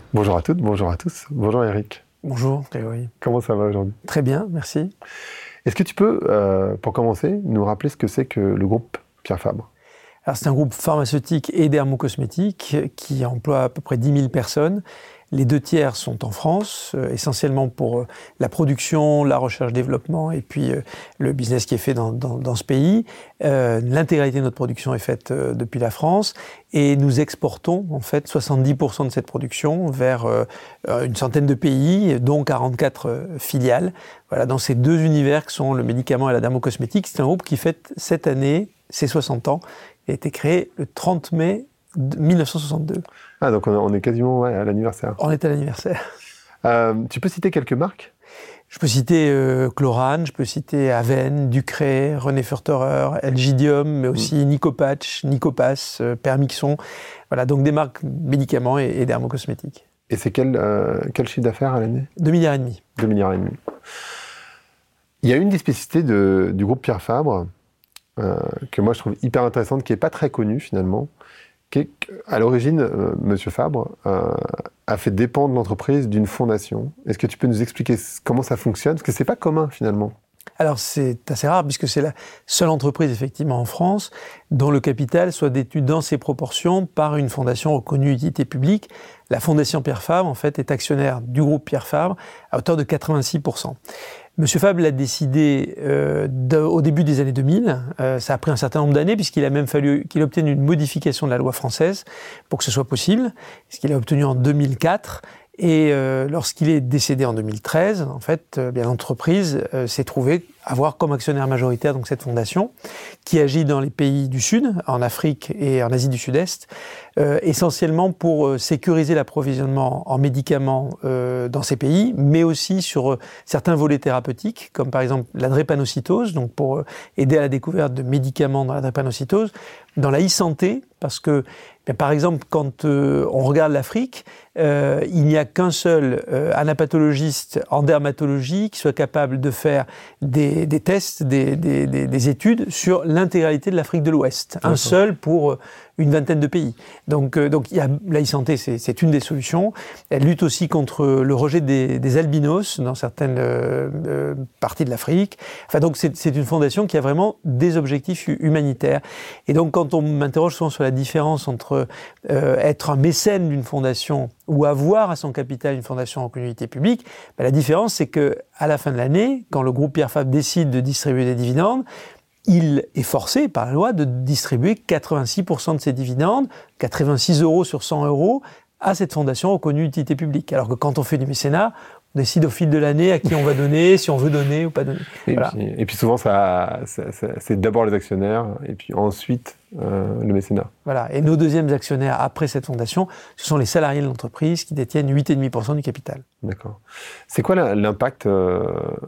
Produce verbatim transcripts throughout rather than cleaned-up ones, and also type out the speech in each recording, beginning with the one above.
Bonjour à toutes, bonjour à tous. Bonjour Eric. Bonjour Grégory. Comment ça va aujourd'hui? Très bien, merci. Est-ce que tu peux, euh, pour commencer, nous rappeler ce que c'est que le groupe Pierre Fabre? Alors c'est un groupe pharmaceutique et dermocosmétique qui emploie à peu près dix mille personnes. Les deux tiers sont en France, euh, essentiellement pour euh, la production, la recherche-développement et puis euh, le business qui est fait dans, dans, dans ce pays. Euh, l'intégralité de notre production est faite euh, depuis la France et nous exportons en fait soixante-dix pour cent de cette production vers euh, une centaine de pays, dont quarante-quatre euh, filiales. Voilà, dans ces deux univers que sont le médicament et la dermocosmétique. C'est un groupe qui fête cette année ses soixante ans. Il a été créé le trente mai mille neuf cent soixante-deux. Ah, donc on est quasiment ouais, à l'anniversaire. On est à l'anniversaire. Euh, tu peux citer quelques marques? Je peux citer euh, Chlorane, je peux citer Aven, Ducray, René Furterer, Elgidium, mais aussi mmh. Nicopatch, Nicopas, euh, Permixon. Voilà, donc des marques médicaments et, et dermocosmétiques. Et c'est quel, euh, quel chiffre d'affaires à l'année? Deux milliards et demi. Deux milliards et demi. Il y a une des spécificités de, du groupe Pierre Fabre euh, que moi je trouve hyper intéressante, qui n'est pas très connue finalement. À l'origine, euh, M. Fabre euh, a fait dépendre l'entreprise d'une fondation. Est-ce que tu peux nous expliquer comment ça fonctionne? Parce que c'est pas commun finalement. Alors c'est assez rare puisque c'est la seule entreprise effectivement en France dont le capital soit détenu dans ses proportions par une fondation reconnue d'utilité publique. La fondation Pierre Fabre en fait est actionnaire du groupe Pierre Fabre à hauteur de quatre-vingt-six pour cent. Monsieur Fabre l'a décidé euh, de, au début des années deux mille. Euh, ça a pris un certain nombre d'années puisqu'il a même fallu qu'il obtienne une modification de la loi française pour que ce soit possible, ce qu'il a obtenu en deux mille quatre. Et euh, lorsqu'il est décédé en deux mille treize, en fait, euh, bien l'entreprise euh, s'est trouvée avoir comme actionnaire majoritaire donc cette fondation qui agit dans les pays du Sud, en Afrique et en Asie du Sud-Est, euh, essentiellement pour euh, sécuriser l'approvisionnement en médicaments euh, dans ces pays, mais aussi sur euh, certains volets thérapeutiques, comme par exemple la drépanocytose, donc pour euh, aider à la découverte de médicaments dans la drépanocytose, dans la e-santé, parce que, bien, par exemple, quand euh, on regarde l'Afrique, euh, il n'y a qu'un seul euh, anapathologiste en dermatologie qui soit capable de faire des, des tests, des, des, des, des études sur l'intégralité de l'Afrique de l'Ouest. Un seul pour une vingtaine de pays. Donc, euh, donc il y a, la e-santé, c'est, c'est une des solutions. Elle lutte aussi contre le rejet des, des albinos dans certaines euh, euh, parties de l'Afrique. Enfin, donc c'est, c'est une fondation qui a vraiment des objectifs humanitaires. Et donc, quand on m'interroge souvent sur la différence entre euh, être un mécène d'une fondation ou avoir à son capital une fondation en communauté publique, ben la différence, c'est que à la fin de l'année, quand le groupe Pierre Fabre décide de distribuer des dividendes, il est forcé par la loi de distribuer quatre-vingt-six pour cent de ses dividendes, quatre-vingt-six euros sur cent euros, à cette fondation reconnue d'utilité publique. Alors que quand on fait du mécénat, on décide au fil de l'année à qui on va donner, si on veut donner ou pas donner. Et, voilà. puis, et puis souvent, ça, ça, ça, c'est d'abord les actionnaires et puis ensuite euh, le mécénat. Voilà. Et nos deuxièmes actionnaires après cette fondation, ce sont les salariés de l'entreprise qui détiennent huit virgule cinq pour cent du capital. D'accord. C'est quoi la, l'impact euh,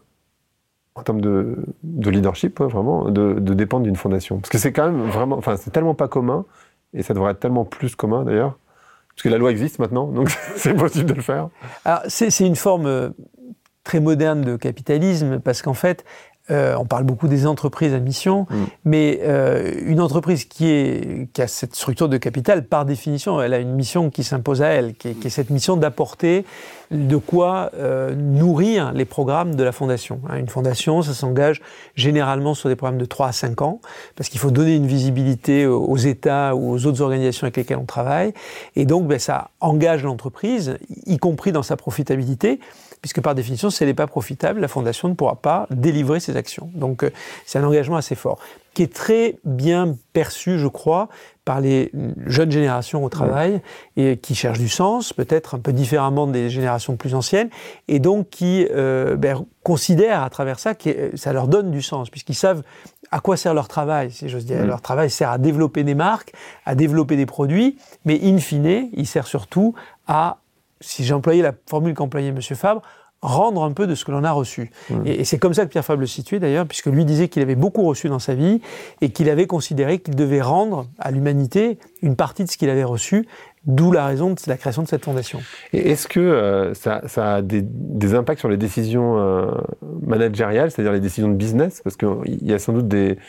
en termes de, de leadership, ouais, vraiment, de, de dépendre d'une fondation? Parce que c'est quand même vraiment, enfin, c'est tellement pas commun et ça devrait être tellement plus commun d'ailleurs. Parce que la loi existe maintenant, donc c'est possible de le faire. Alors, c'est, c'est une forme euh, très moderne de capitalisme, parce qu'en fait, euh, on parle beaucoup des entreprises à mission, mmh. mais euh, une entreprise qui, est, qui a cette structure de capital, par définition, elle a une mission qui s'impose à elle, qui est, qui est cette mission d'apporter de quoi euh, nourrir les programmes de la fondation. Hein, une fondation, ça s'engage généralement sur des programmes de trois à cinq ans, parce qu'il faut donner une visibilité aux États ou aux autres organisations avec lesquelles on travaille, et donc ben, ça engage l'entreprise, y compris dans sa profitabilité, puisque par définition, si elle n'est pas profitable, la fondation ne pourra pas délivrer ses actions. Donc euh, c'est un engagement assez fort, qui est très bien perçu, je crois, par les jeunes générations au travail, et qui cherchent du sens, peut-être un peu différemment des générations plus anciennes, et donc qui euh, ben, considèrent à travers ça que ça leur donne du sens, puisqu'ils savent à quoi sert leur travail, si j'ose dire. Mmh. Leur travail sert à développer des marques, à développer des produits, mais in fine, il sert surtout à, si j'ai employé la formule qu'employait M. Fabre, rendre un peu de ce que l'on a reçu. Mmh. Et, et c'est comme ça que Pierre Fabre le situait d'ailleurs, puisque lui disait qu'il avait beaucoup reçu dans sa vie et qu'il avait considéré qu'il devait rendre à l'humanité une partie de ce qu'il avait reçu, d'où la raison de la création de cette fondation. Et est-ce que euh, ça, ça a des, des impacts sur les décisions euh, managériales, c'est-à-dire les décisions de business? Parce qu'il y a sans doute des,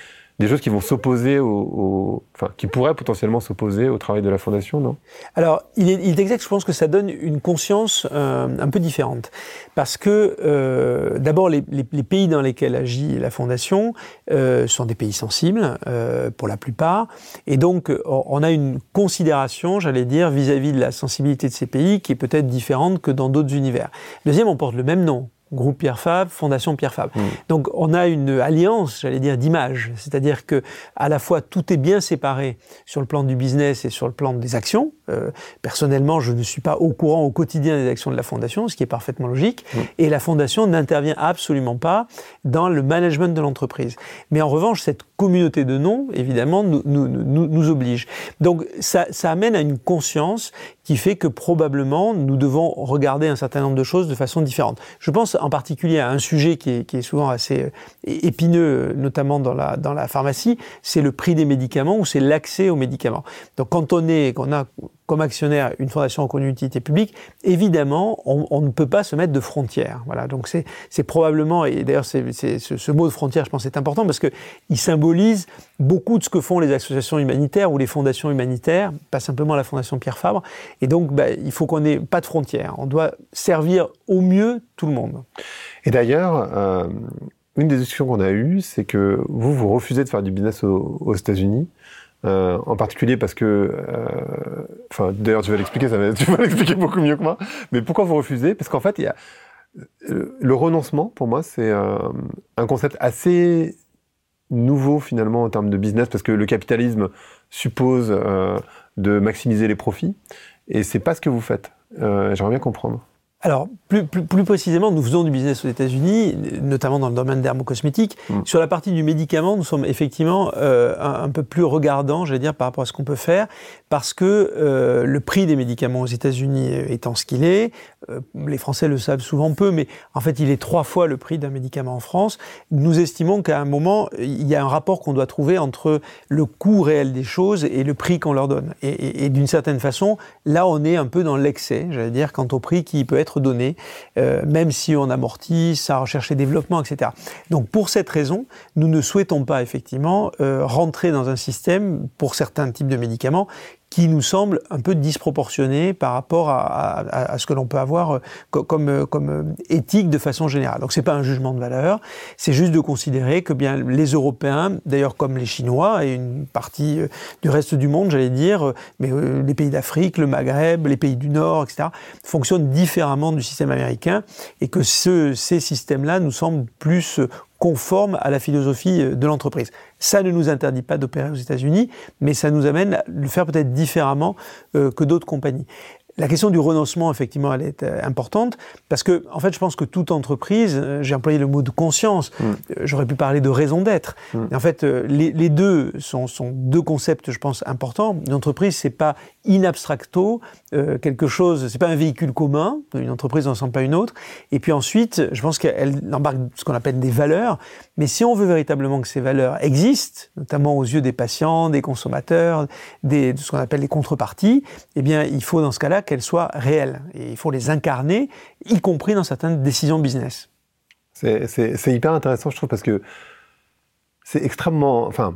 des choses qui vont s'opposer au, au, enfin, qui pourraient potentiellement s'opposer au travail de la Fondation, non? Alors, il est, il est exact, je pense que ça donne une conscience euh, un peu différente. Parce que, euh, d'abord, les, les, les pays dans lesquels agit la Fondation euh, sont des pays sensibles, euh, pour la plupart. Et donc, on a une considération, j'allais dire, vis-à-vis de la sensibilité de ces pays qui est peut-être différente que dans d'autres univers. Deuxième, on porte le même nom. Groupe Pierre Fabre, Fondation Pierre Fabre. Mmh. Donc on a une alliance, j'allais dire, d'images. C'est-à-dire que à la fois tout est bien séparé sur le plan du business et sur le plan des actions. Euh, personnellement, je ne suis pas au courant au quotidien des actions de la Fondation, ce qui est parfaitement logique. Mmh. Et la Fondation n'intervient absolument pas dans le management de l'entreprise. Mais en revanche, cette communauté de noms, évidemment, nous, nous, nous, nous oblige. Donc ça, ça amène à une conscience qui fait que probablement nous devons regarder un certain nombre de choses de façon différente. Je pense en particulier à un sujet qui est, qui est souvent assez épineux, notamment dans la, dans la pharmacie, c'est le prix des médicaments ou c'est l'accès aux médicaments. Donc quand on est, qu'on a comme actionnaire une fondation reconnue d'utilité publique, évidemment, on, on ne peut pas se mettre de frontières. Voilà. Donc c'est, c'est probablement, et d'ailleurs c'est, c'est, ce, ce mot de frontière, je pense, est important parce que il symbolise beaucoup de ce que font les associations humanitaires ou les fondations humanitaires, pas simplement la Fondation Pierre Fabre. Et donc, bah, il faut qu'on n'ait pas de frontières. On doit servir au mieux tout le monde. Et d'ailleurs, euh, une des discussions qu'on a eues, c'est que vous, vous refusez de faire du business aux, aux États-Unis. Euh, en particulier parce que, enfin, euh, d'ailleurs, tu vas l'expliquer, ça va, tu vas l'expliquer beaucoup mieux que moi. Mais pourquoi vous refusez? Parce qu'en fait, il y a euh, le renoncement. Pour moi, c'est euh, un concept assez nouveau finalement en termes de business, parce que le capitalisme suppose euh, de maximiser les profits, et c'est pas ce que vous faites. Euh, j'aimerais bien comprendre. Alors, plus, plus, plus précisément, nous faisons du business aux États-Unis, notamment dans le domaine dermocosmétique. Mmh. Sur la partie du médicament, nous sommes effectivement euh, un, un peu plus regardants, j'allais dire, par rapport à ce qu'on peut faire, parce que euh, le prix des médicaments aux États-Unis étant ce qu'il est, euh, les Français le savent souvent peu, mais en fait, il est trois fois le prix d'un médicament en France. Nous estimons qu'à un moment, il y a un rapport qu'on doit trouver entre le coût réel des choses et le prix qu'on leur donne. Et, et, et d'une certaine façon, là, on est un peu dans l'excès, j'allais dire, quant au prix qui peut être donné, euh, même si on amortit sa recherche et développement, et cetera. Donc pour cette raison, nous ne souhaitons pas effectivement euh, rentrer dans un système, pour certains types de médicaments, qui nous semble un peu disproportionné par rapport à, à, à ce que l'on peut avoir comme, comme éthique de façon générale. Donc c'est pas un jugement de valeur, c'est juste de considérer que bien les Européens, d'ailleurs comme les Chinois et une partie du reste du monde, j'allais dire, mais les pays d'Afrique, le Maghreb, les pays du Nord, et cetera, fonctionnent différemment du système américain, et que ce, ces systèmes-là nous semblent plus conforme à la philosophie de l'entreprise. Ça ne nous interdit pas d'opérer aux États-Unis, mais ça nous amène à le faire peut-être différemment euh, que d'autres compagnies. La question du renoncement, effectivement, elle est euh, importante, parce que, en fait, je pense que toute entreprise, euh, j'ai employé le mot de conscience, mmh. euh, j'aurais pu parler de raison d'être. Mmh. Et en fait, euh, les, les deux sont, sont deux concepts, je pense, importants. Une entreprise, c'est pas in abstracto, euh, quelque chose, c'est pas un véhicule commun, une entreprise n'en ressemble pas à une autre. Et puis ensuite, je pense qu'elle embarque ce qu'on appelle des valeurs, mais si on veut véritablement que ces valeurs existent, notamment aux yeux des patients, des consommateurs, des, de ce qu'on appelle les contreparties, eh bien, il faut dans ce cas-là qu'elles soient réelles. Et il faut les incarner, y compris dans certaines décisions business. C'est, c'est, c'est hyper intéressant, je trouve, parce que c'est extrêmement... Enfin,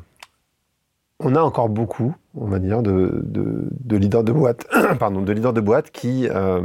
on a encore beaucoup, on va dire, de, de, de leaders de boîtes, pardon, de leaders de boîtes qui euh,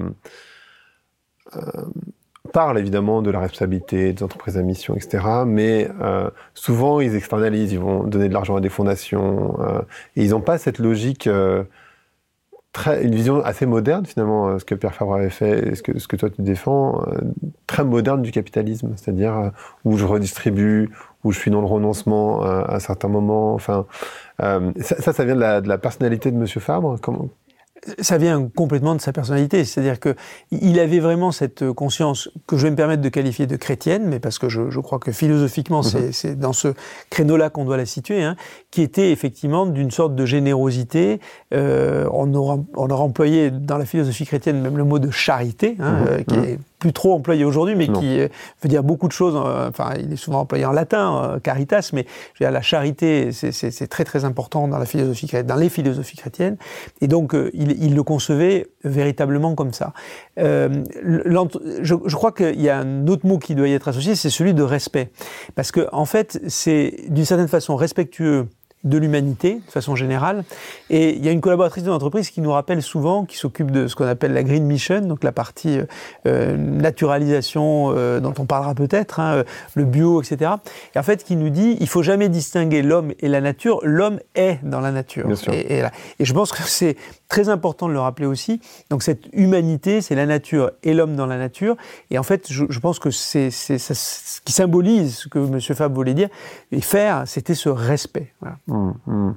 euh, parlent évidemment de la responsabilité des entreprises à mission, et cetera. Mais euh, souvent, ils externalisent, ils vont donner de l'argent à des fondations, euh, et ils n'ont pas cette logique... Euh, Très, une vision assez moderne, finalement, ce que Pierre Fabre avait fait, et ce que, ce que toi tu défends, euh, très moderne du capitalisme, c'est-à-dire euh, où je redistribue, où je suis dans le renoncement euh, à certains moments. Enfin, euh, ça, ça vient de la, de la personnalité de Monsieur Fabre. Comment... Ça vient complètement de sa personnalité, c'est-à-dire que il avait vraiment cette conscience que je vais me permettre de qualifier de chrétienne, mais parce que je, je crois que philosophiquement mmh. c'est, c'est dans ce créneau-là qu'on doit la situer, hein, qui était effectivement d'une sorte de générosité. Euh, on, aura, on aura employé dans la philosophie chrétienne même le mot de charité, hein, mmh. euh, qui mmh. est plus trop employé aujourd'hui, mais non. qui euh, veut dire beaucoup de choses. Euh, enfin, il est souvent employé en latin, euh, caritas, mais je veux dire, la charité, c'est, c'est, c'est très très important dans la philosophie chrétienne, dans les philosophies chrétiennes. Et donc, euh, il, il le concevait véritablement comme ça. Euh, je, je crois qu'il y a un autre mot qui doit y être associé, c'est celui de respect, parce que en fait, c'est d'une certaine façon respectueux de l'humanité, de façon générale. Et il y a une collaboratrice de l'entreprise qui nous rappelle souvent, qui s'occupe de ce qu'on appelle la Green Mission, donc la partie euh, naturalisation euh, dont on parlera peut-être, hein, le bio, et cetera. Et en fait, qui nous dit, il faut jamais distinguer l'homme et la nature, l'homme est dans la nature. Bien sûr. Et, et, et je pense que c'est très important de le rappeler aussi. Donc cette humanité, c'est la nature et l'homme dans la nature. Et en fait, je, je pense que c'est, c'est, c'est ce qui symbolise ce que M. Fabre voulait dire. Et faire, c'était ce respect. Voilà. Mmh, mmh.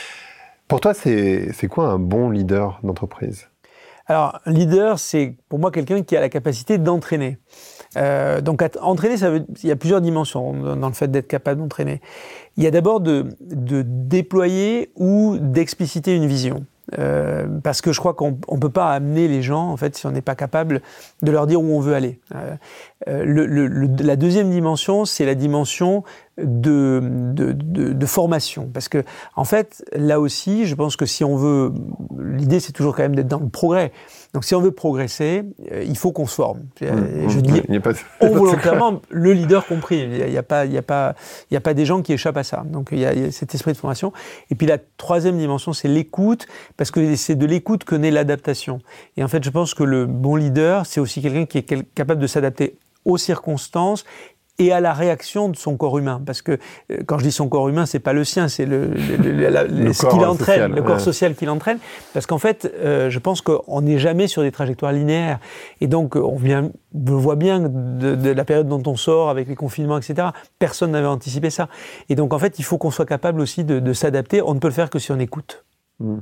Pour toi, c'est, c'est quoi un bon leader d'entreprise ? Alors, un leader, c'est pour moi quelqu'un qui a la capacité d'entraîner. Euh, donc, entraîner, ça veut, il y a plusieurs dimensions dans le fait d'être capable d'entraîner. Il y a d'abord de, de déployer ou d'expliciter une vision. Euh, parce que je crois qu'on ne peut pas amener les gens, en fait, si on n'est pas capable de leur dire où on veut aller. Euh, le, le, le, la deuxième dimension, c'est la dimension de, de, de, de formation. Parce que, en fait, là aussi, je pense que si on veut... L'idée, c'est toujours quand même d'être dans le progrès. Donc, si on veut progresser, euh, il faut qu'on se forme. Mmh, je mmh, dis il y a pas, volontairement, le leader compris. Il n'y a, a, pas, il y a, pas, il y a pas des gens qui échappent à ça. Donc, il y, a, il y a cet esprit de formation. Et puis, la troisième dimension, c'est l'écoute, parce que c'est de l'écoute que naît l'adaptation. Et en fait, je pense que le bon leader, c'est aussi quelqu'un qui est capable de s'adapter aux circonstances et à la réaction de son corps humain. Parce que euh, quand je dis son corps humain, c'est pas le sien, c'est le, le, le, la, le ce qu'il entraîne, social, le corps ouais. social qu'il entraîne. Parce qu'en fait, euh, je pense qu'on n'est jamais sur des trajectoires linéaires. Et donc, on, vient, on voit bien de, de la période dont on sort, avec les confinements, et cetera. Personne n'avait anticipé ça. Et donc, en fait, il faut qu'on soit capable aussi de, de s'adapter. On ne peut le faire que si on écoute. Mmh.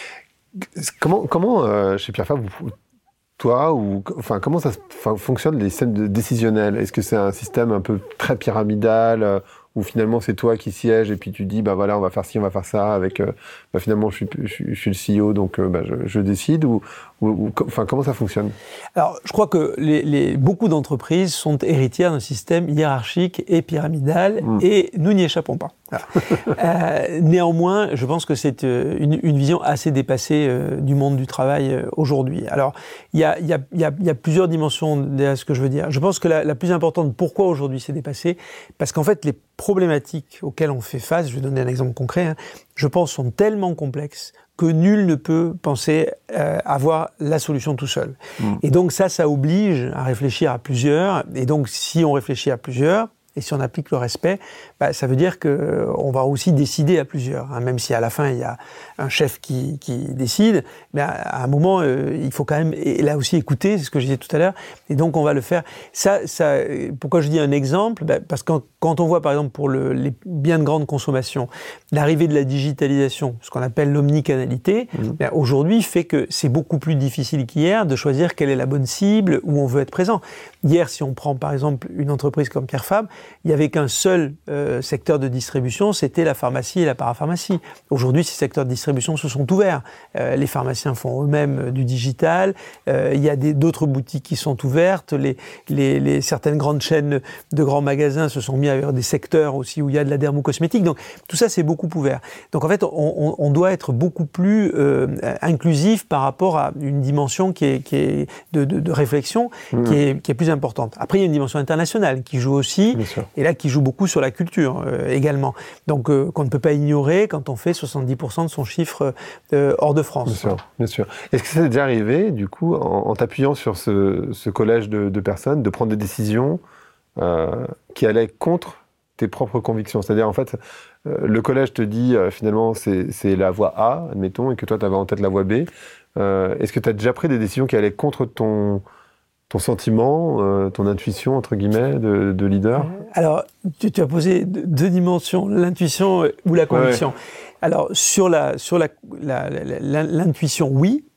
Comment, comment euh, chez Pierre Fabre, vous... Toi, ou enfin, comment ça enfin, fonctionne les systèmes décisionnels ? Est-ce que c'est un système un peu très pyramidal euh, où finalement c'est toi qui sièges et puis tu dis bah voilà on va faire ci, on va faire ça avec euh, bah, finalement je suis, je, suis, je suis le C E O donc euh, bah, je, je décide ou, ou, ou enfin comment ça fonctionne ? Alors je crois que les, les, beaucoup d'entreprises sont héritières d'un système hiérarchique et pyramidal mmh. et nous n'y échappons pas. Voilà. euh, néanmoins, je pense que c'est une, une vision assez dépassée euh, du monde du travail euh, aujourd'hui. Alors, il y a, y, a, y, a, y a plusieurs dimensions de ce que je veux dire. Je pense que la, la plus importante, pourquoi aujourd'hui c'est dépassé ? Parce qu'en fait, les problématiques auxquelles on fait face, je vais donner un exemple concret, hein, je pense sont tellement complexes que nul ne peut penser euh, avoir la solution tout seul. Mmh. Et donc ça, ça oblige à réfléchir à plusieurs. Et donc, si on réfléchit à plusieurs, et si on applique le respect, bah, ça veut dire qu'on va aussi décider à plusieurs. Hein, même si à la fin, il y a un chef qui, qui décide, mais à, à un moment, euh, il faut quand même, et là aussi, écouter, c'est ce que je disais tout à l'heure, et donc on va le faire. Ça, ça, pourquoi je dis un exemple ? bah, Parce que quand, quand on voit, par exemple, pour le, les biens de grande consommation, l'arrivée de la digitalisation, ce qu'on appelle l'omnicanalité, mmh. bah, aujourd'hui, fait que c'est beaucoup plus difficile qu'hier de choisir quelle est la bonne cible, où on veut être présent. Hier, si on prend, par exemple, une entreprise comme Pierre Fabre, il n'y avait qu'un seul euh, secteur de distribution, c'était la pharmacie et la parapharmacie. Aujourd'hui, ces secteurs de distribution se sont ouverts. Euh, les pharmaciens font eux-mêmes euh, du digital. Euh, il y a des, d'autres boutiques qui sont ouvertes. Les, les, les, certaines grandes chaînes de grands magasins se sont mis à des secteurs aussi où il y a de la dermocosmétique. Donc, tout ça, c'est beaucoup ouvert. Donc, en fait, on, on, on doit être beaucoup plus euh, inclusif par rapport à une dimension qui est, qui est de, de, de réflexion mmh. qui, est, qui est plus importante. Après, il y a une dimension internationale qui joue aussi. Et là, qui joue beaucoup sur la culture euh, également. Donc, euh, qu'on ne peut pas ignorer quand on fait soixante-dix pour cent de son chiffre euh, hors de France. Bien sûr, bien sûr. Est-ce que ça t'est déjà arrivé, du coup, en, en t'appuyant sur ce, ce collège de, de personnes, de prendre des décisions euh, qui allaient contre tes propres convictions ? C'est-à-dire, en fait, euh, le collège te dit, euh, finalement, c'est, c'est la voie A, admettons, et que toi, tu avais en tête la voie B. Euh, est-ce que tu as déjà pris des décisions qui allaient contre ton... ton sentiment, euh, ton intuition, entre guillemets, de, de leader ? Alors, tu, tu as posé deux dimensions, l'intuition ou la conviction. Ouais. Alors, sur, la, sur la, la, la, la, l'intuition, oui.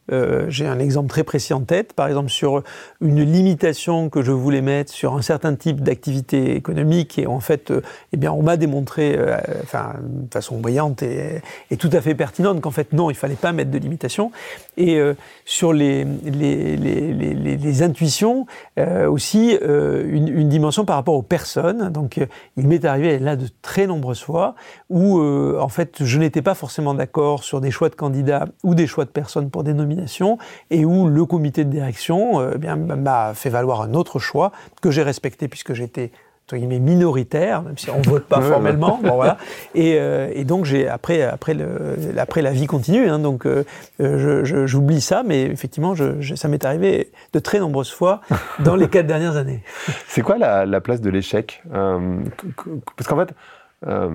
Euh, j'ai un exemple très précis en tête, par exemple sur une limitation que je voulais mettre sur un certain type d'activité économique, et en fait, euh, eh bien, on m'a démontré, euh, enfin, de façon brillante et, et tout à fait pertinente, qu'en fait, non, il fallait pas mettre de limitation. Et euh, sur les, les, les, les, les, les intuitions, euh, aussi euh, une, une dimension par rapport aux personnes. Donc, euh, il m'est arrivé là de très nombreuses fois où, euh, en fait, je n'étais pas forcément d'accord sur des choix de candidats ou des choix de personnes pour des nominations, et où le comité de direction euh, bien, m'a fait valoir un autre choix que j'ai respecté puisque j'étais entre guillemets minoritaire, même si on vote pas formellement. Bon, voilà. Et, euh, et donc j'ai après après le après la vie continue. Hein, donc euh, je, je, j'oublie ça, mais effectivement je, je, ça m'est arrivé de très nombreuses fois dans les quatre dernières années. C'est quoi la, la place de l'échec, euh, parce qu'en fait. Euh,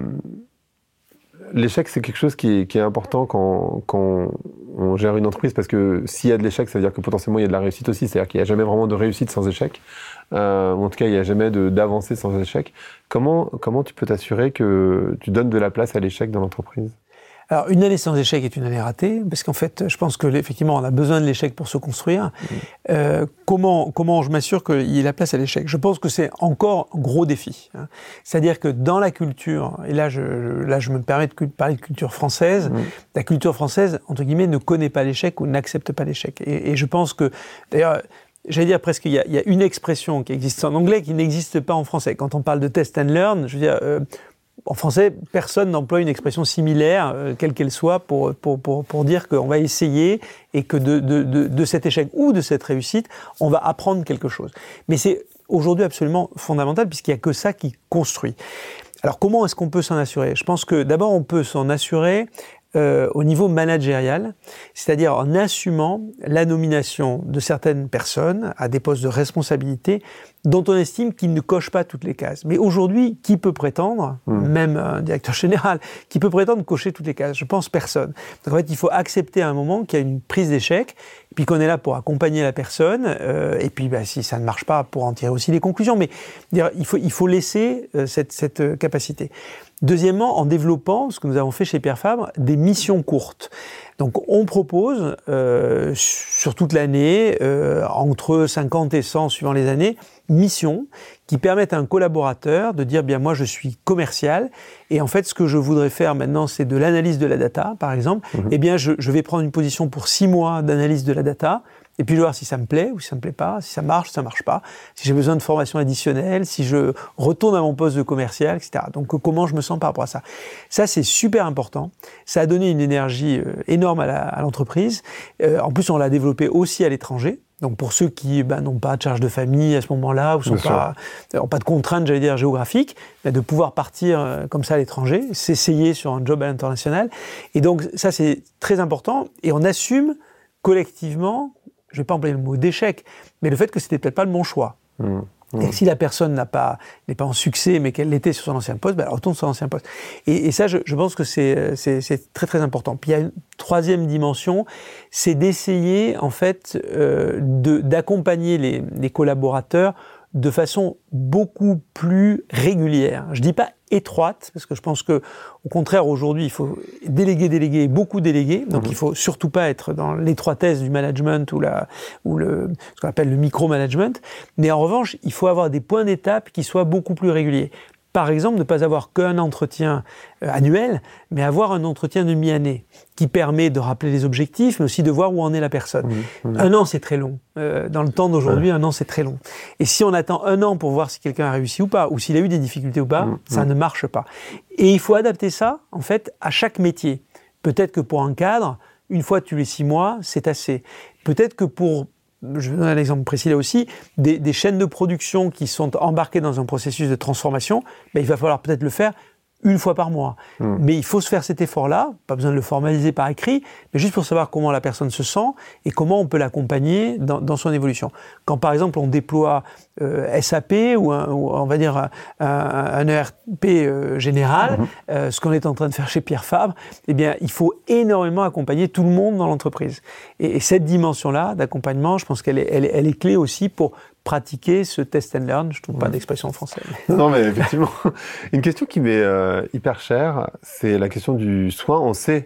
L'échec, c'est quelque chose qui est, qui est important quand, quand on gère une entreprise, parce que s'il y a de l'échec, ça veut dire que potentiellement il y a de la réussite aussi. C'est-à-dire qu'il n'y a jamais vraiment de réussite sans échec. Euh, ou en tout cas, il n'y a jamais de, d'avancée sans échec. Comment, comment tu peux t'assurer que tu donnes de la place à l'échec dans l'entreprise ? Alors, une année sans échec est une année ratée, parce qu'en fait, je pense que effectivement, on a besoin de l'échec pour se construire. Mmh. Euh, comment, comment je m'assure qu'il y ait la place à l'échec ? Je pense que c'est encore un gros défi. Hein. C'est-à-dire que dans la culture, et là, je, là, je me permets de parler de culture française, mmh. la culture française, entre guillemets, ne connaît pas l'échec ou n'accepte pas l'échec. Et, et je pense que, d'ailleurs, j'allais dire presque, il y, a, il y a une expression qui existe en anglais qui n'existe pas en français. Quand on parle de test and learn, je veux dire, euh, en français, personne n'emploie une expression similaire, euh, quelle qu'elle soit, pour, pour, pour, pour dire qu'on va essayer et que de, de, de, de cet échec ou de cette réussite, on va apprendre quelque chose. Mais c'est aujourd'hui absolument fondamental, puisqu'il n'y a que ça qui construit. Alors comment est-ce qu'on peut s'en assurer ? Je pense que d'abord on peut s'en assurer Euh, au niveau managérial, c'est-à-dire en assumant la nomination de certaines personnes à des postes de responsabilité dont on estime qu'ils ne cochent pas toutes les cases. Mais aujourd'hui, qui peut prétendre, mmh. même un directeur général, qui peut prétendre cocher toutes les cases ? Je pense personne. Donc en fait, il faut accepter à un moment qu'il y a une prise d'échec, et puis qu'on est là pour accompagner la personne, euh, et puis bah, si ça ne marche pas, pour en tirer aussi les conclusions. Mais il faut, il faut laisser euh, cette, cette capacité. Deuxièmement, en développant, ce que nous avons fait chez Pierre Fabre, des missions courtes. Donc on propose, euh, sur toute l'année, euh, entre cinquante et cent, suivant les années, missions qui permettent à un collaborateur de dire, bien moi je suis commercial, et en fait ce que je voudrais faire maintenant c'est de l'analyse de la data, par exemple, mmh. eh bien je, je vais prendre une position pour six mois d'analyse de la data, et puis je vais voir si ça me plaît ou si ça me plaît pas, si ça marche, si ça marche pas, si j'ai besoin de formation additionnelle, si je retourne à mon poste de commercial, et cetera. Donc comment je me sens par rapport à ça. Ça, c'est super important. Ça a donné une énergie euh, énorme à, la, à l'entreprise. Euh, en plus, on l'a développé aussi à l'étranger. Donc pour ceux qui ben, n'ont pas de charge de famille à ce moment-là, ou n'ont pas, pas de contraintes, j'allais dire, géographiques, ben, de pouvoir partir euh, comme ça à l'étranger, s'essayer sur un job à l'international. Et donc ça, c'est très important. Et on assume collectivement, je ne vais pas employer le mot d'échec, mais le fait que c'était peut-être pas le bon choix. Mmh, mmh. Et que si la personne n'a pas, n'est pas en succès, mais qu'elle l'était sur son ancien poste, ben elle retourne sur son ancien poste. Et, et ça, je, je pense que c'est, c'est, c'est très très important. Puis il y a une troisième dimension, c'est d'essayer en fait euh, de, d'accompagner les, les collaborateurs de façon beaucoup plus régulière. Je dis pas étroite, parce que je pense que, au contraire, aujourd'hui, il faut déléguer, déléguer, beaucoup déléguer. Donc, mmh. il faut surtout pas être dans l'étroitesse du management ou la, ou le, ce qu'on appelle le micromanagement. Mais en revanche, il faut avoir des points d'étape qui soient beaucoup plus réguliers. Par exemple, ne pas avoir qu'un entretien euh, annuel, mais avoir un entretien de mi-année qui permet de rappeler les objectifs, mais aussi de voir où en est la personne. Mmh, mmh. Un an, c'est très long. Euh, dans le temps d'aujourd'hui, ouais. un an, c'est très long. Et si on attend un an pour voir si quelqu'un a réussi ou pas, ou s'il a eu des difficultés ou pas, mmh, ça mmh. ne marche pas. Et il faut adapter ça, en fait, à chaque métier. Peut-être que pour un cadre, une fois tous les six mois, c'est assez. Peut-être que pour... je vais donner un exemple précis là aussi, des, des chaînes de production qui sont embarquées dans un processus de transformation, ben, il va falloir peut-être le faire une fois par mois. Mmh. Mais il faut se faire cet effort-là, pas besoin de le formaliser par écrit, mais juste pour savoir comment la personne se sent et comment on peut l'accompagner dans, dans son évolution. Quand par exemple on déploie euh, S A P ou, un, ou on va dire un, un, un E R P euh, général, mmh. euh, ce qu'on est en train de faire chez Pierre Fabre, eh bien il faut énormément accompagner tout le monde dans l'entreprise. Et, et cette dimension-là d'accompagnement, je pense qu'elle est, elle, elle est clé aussi pour pratiquer ce test and learn. Je ne trouve pas d'expression en français. Non, mais effectivement. Une question qui m'est euh, hyper chère, c'est la question du soin. On sait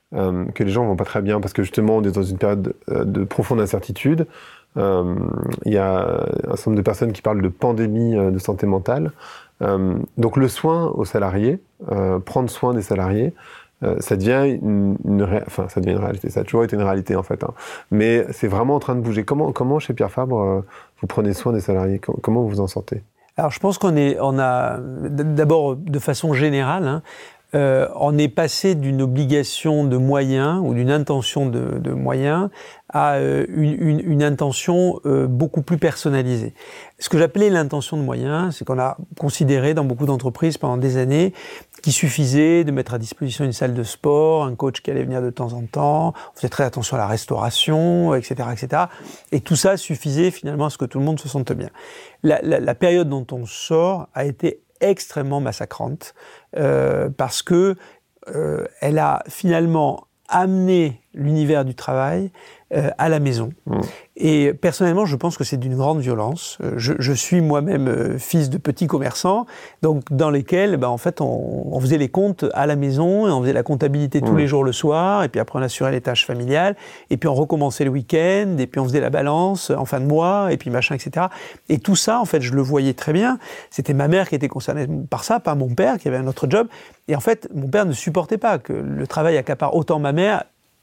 euh, que les gens vont pas très bien parce que justement on est dans une période de, de profonde incertitude. Euh, il y a un certain nombre de personnes qui parlent de pandémie de santé mentale. Euh, donc le soin aux salariés, euh, prendre soin des salariés, euh, ça devient une, une ré... enfin ça devient une réalité. Ça a toujours été une réalité en fait, hein. Mais c'est vraiment en train de bouger. Comment, comment chez Pierre Fabre, euh, vous prenez soin des salariés? Comment, comment vous vous en sortez? Alors je pense qu'on est, on a d'abord de façon générale, hein, euh, on est passé d'une obligation de moyens ou d'une intention de, de moyens à euh, une, une, une intention euh, beaucoup plus personnalisée. Ce que j'appelais l'intention de moyens, c'est qu'on a considéré dans beaucoup d'entreprises pendant des années qu'il suffisait de mettre à disposition une salle de sport, un coach qui allait venir de temps en temps, on faisait très attention à la restauration, et cetera, et cetera. Et tout ça suffisait finalement à ce que tout le monde se sente bien. La, la, la période dont on sort a été extrêmement massacrante euh, parce que euh, elle a finalement amené l'univers du travail euh, à la maison. Mmh. Et personnellement, je pense que c'est d'une grande violence. Je, je suis moi-même euh, fils de petits commerçants, donc dans lesquels, ben, en fait, on, on faisait les comptes à la maison, et on faisait la comptabilité tous mmh. les jours le soir, et puis après on assurait les tâches familiales, et puis on recommençait le week-end, et puis on faisait la balance en fin de mois, et puis machin, et cetera. Et tout ça, en fait, je le voyais très bien. C'était ma mère qui était concernée par ça, pas mon père, qui avait un autre job. Et en fait, mon père ne supportait pas que le travail accapare autant ma mère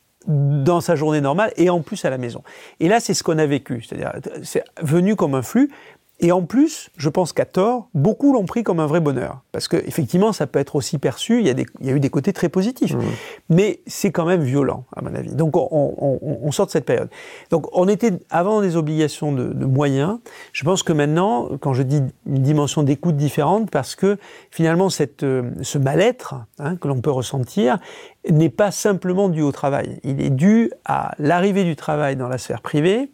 dans sa journée normale et en plus à la maison. Et là, c'est ce qu'on a vécu, c'est-à-dire c'est venu comme un flux. Et en plus, je pense qu'à tort, beaucoup l'ont pris comme un vrai bonheur. Parce qu'effectivement, ça peut être aussi perçu, il y a, des, il y a eu des côtés très positifs. Mmh. Mais c'est quand même violent, à mon avis. Donc on, on, on sort de cette période. Donc on était avant des obligations de, de moyens. Je pense que maintenant, quand je dis une dimension d'écoute différente, parce que finalement, cette, ce mal-être hein, que l'on peut ressentir n'est pas simplement dû au travail. Il est dû à l'arrivée du travail dans la sphère privée,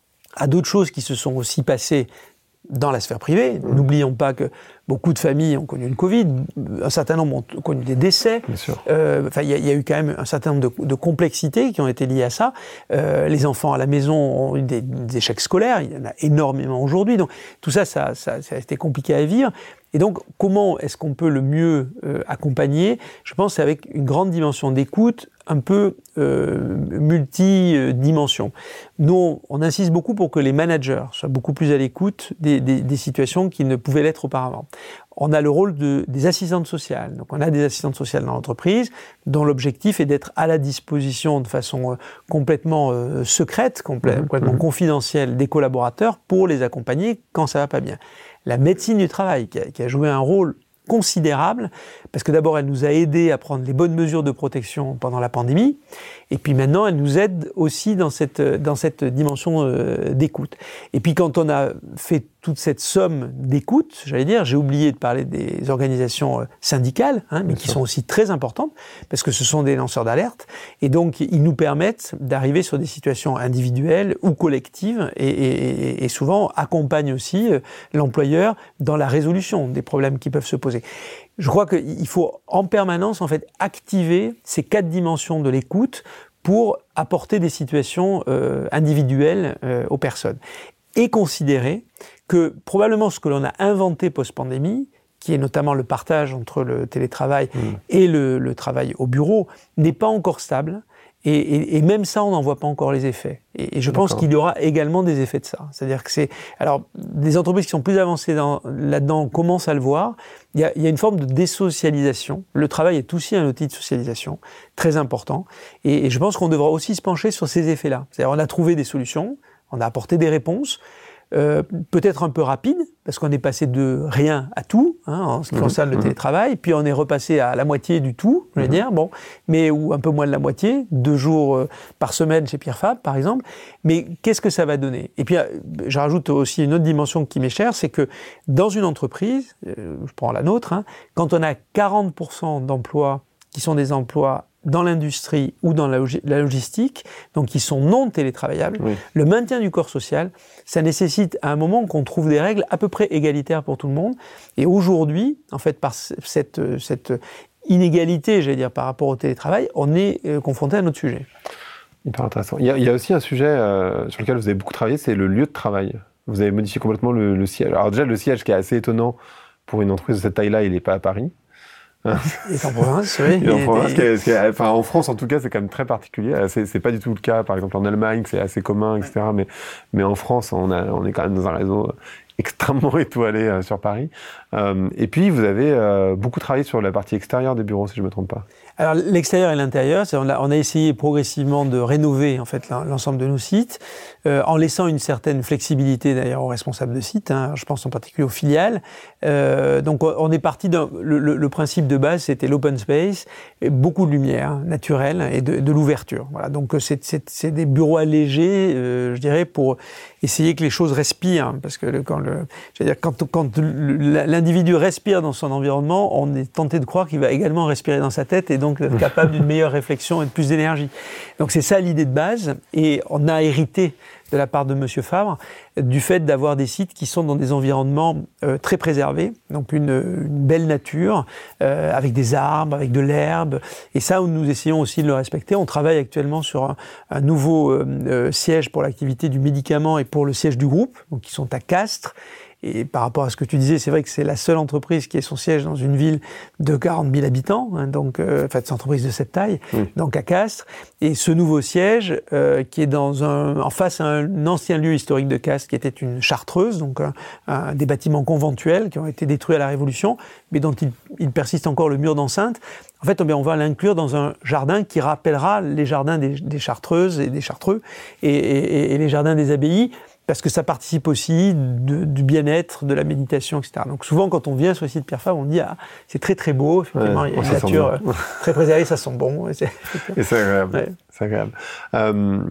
à d'autres choses qui se sont aussi passées dans la sphère privée. Mmh. N'oublions pas que beaucoup de familles ont connu le Covid, un certain nombre ont connu des décès. Bien sûr. Euh, enfin, il y, y a eu quand même un certain nombre de, de complexités qui ont été liées à ça. Euh, les enfants à la maison ont eu des, des échecs scolaires, il y en a énormément aujourd'hui. Donc tout ça, ça, ça, ça a été compliqué à vivre. Et donc, comment est-ce qu'on peut le mieux euh, accompagner? Je pense c'est avec une grande dimension d'écoute, un peu euh, multidimension. Nous, on insiste beaucoup pour que les managers soient beaucoup plus à l'écoute des, des, des situations qu'ils ne pouvaient l'être auparavant. On a le rôle de, des assistantes sociales. Donc, on a des assistantes sociales dans l'entreprise dont l'objectif est d'être à la disposition de façon euh, complètement euh, secrète, complè- mmh, complètement mmh. confidentielle des collaborateurs pour les accompagner quand ça va pas bien. La médecine du travail, qui a, qui a joué un rôle considérable, parce que d'abord, elle nous a aidés à prendre les bonnes mesures de protection pendant la pandémie, et puis maintenant, elle nous aide aussi dans cette, dans cette dimension euh, d'écoute. Et puis, quand on a fait toute cette somme d'écoute, j'allais dire, j'ai oublié de parler des organisations syndicales, hein, mais Bien qui sûr. sont aussi très importantes, parce que ce sont des lanceurs d'alerte, et donc, ils nous permettent d'arriver sur des situations individuelles ou collectives, et, et, et souvent accompagnent aussi l'employeur dans la résolution des problèmes qui peuvent se poser. Je crois qu'il faut en permanence en fait activer ces quatre dimensions de l'écoute pour apporter des situations euh, individuelles euh, aux personnes et considérer que probablement ce que l'on a inventé post-pandémie, qui est notamment le partage entre le télétravail mmh. et le, le travail au bureau, n'est pas encore stable. Et, et, et même ça, on n'en voit pas encore les effets. Et, et je D'accord. pense qu'il y aura également des effets de ça. C'est-à-dire que c'est... Alors, des entreprises qui sont plus avancées dans, là-dedans commencent à le voir. Il y a, il y a une forme de désocialisation. Le travail est aussi un outil de socialisation très important. Et, et je pense qu'on devra aussi se pencher sur ces effets-là. C'est-à-dire on a trouvé des solutions, on a apporté des réponses, euh, peut-être un peu rapides, parce qu'on est passé de rien à tout, hein, en ce qui mmh, concerne le mmh. télétravail, puis on est repassé à la moitié du tout, je vais mmh. dire, bon, mais ou un peu moins de la moitié, deux jours euh, par semaine chez Pierre Fabre, par exemple. Mais qu'est-ce que ça va donner? Et puis, euh, je rajoute aussi une autre dimension qui m'est chère, c'est que dans une entreprise, euh, je prends la nôtre, hein, quand on a quarante pour cent d'emplois qui sont des emplois dans l'industrie ou dans la, log- la logistique, donc qui sont non télétravaillables, oui. le maintien du corps social, ça nécessite à un moment qu'on trouve des règles à peu près égalitaires pour tout le monde. Et aujourd'hui, en fait, par cette, cette inégalité, j'allais dire, par rapport au télétravail, on est euh, confronté à notre sujet. Hyper intéressant. Il y a, il y a aussi un sujet euh, sur lequel vous avez beaucoup travaillé, c'est le lieu de travail. Vous avez modifié complètement le, le siège. Alors déjà, le siège qui est assez étonnant pour une entreprise de cette taille-là, il n'est pas à Paris. est en province, oui. Et en, et, province, et... qui est, qui est, enfin, en France, en tout cas, c'est quand même très particulier. C'est, c'est pas du tout le cas, par exemple, en Allemagne, c'est assez commun, et cetera. Ouais. Mais, mais en France, on, a, on est quand même dans un réseau extrêmement étoilé euh, sur Paris. Euh, et puis, vous avez euh, beaucoup travaillé sur la partie extérieure des bureaux, si je ne me trompe pas. Alors, l'extérieur et l'intérieur, c'est, on, a, on a essayé progressivement de rénover en fait, l'ensemble de nos sites, euh, en laissant une certaine flexibilité d'ailleurs aux responsables de sites, hein, je pense en particulier aux filiales. Euh, donc, on est parti d'un... Le, le, le principe de base, c'était l'open space, et beaucoup de lumière naturelle et de, de l'ouverture. Voilà, donc, c'est, c'est, c'est des bureaux allégés, euh, je dirais, pour essayer que les choses respirent, parce que le, quand, le, je veux dire, quand, quand l'individu respire dans son environnement, on est tenté de croire qu'il va également respirer dans sa tête et donc être capable d'une meilleure réflexion et de plus d'énergie. Donc c'est ça l'idée de base, et on a hérité de la part de Monsieur Fabre du fait d'avoir des sites qui sont dans des environnements euh, très préservés, donc une, une belle nature, euh, avec des arbres, avec de l'herbe, et ça nous essayons aussi de le respecter. On travaille actuellement sur un, un nouveau euh, euh, siège pour l'activité du médicament et pour le siège du groupe, donc qui sont à Castres. Et par rapport à ce que tu disais, c'est vrai que c'est la seule entreprise qui ait son siège dans une ville de quarante mille habitants, hein, donc, euh, enfin, c'est une entreprise de cette taille, oui. Donc à Castres. Et ce nouveau siège, euh, qui est dans un, en face à un ancien lieu historique de Castres, qui était une chartreuse, donc un, un, des bâtiments conventuels qui ont été détruits à la Révolution, mais dont il, il persiste encore le mur d'enceinte. En fait, on va l'inclure dans un jardin qui rappellera les jardins des, des chartreuses et des chartreux, et, et, et les jardins des abbayes, parce que ça participe aussi de, du bien-être, de la méditation, et cetera. Donc souvent, quand on vient sur le site Pierre Fabre, on dit « Ah, c'est très très beau, effectivement, ouais, il y a une nature bon. très préservée, ça sent bon. » Et c'est, et c'est agréable. Ouais. C'est agréable. Euh,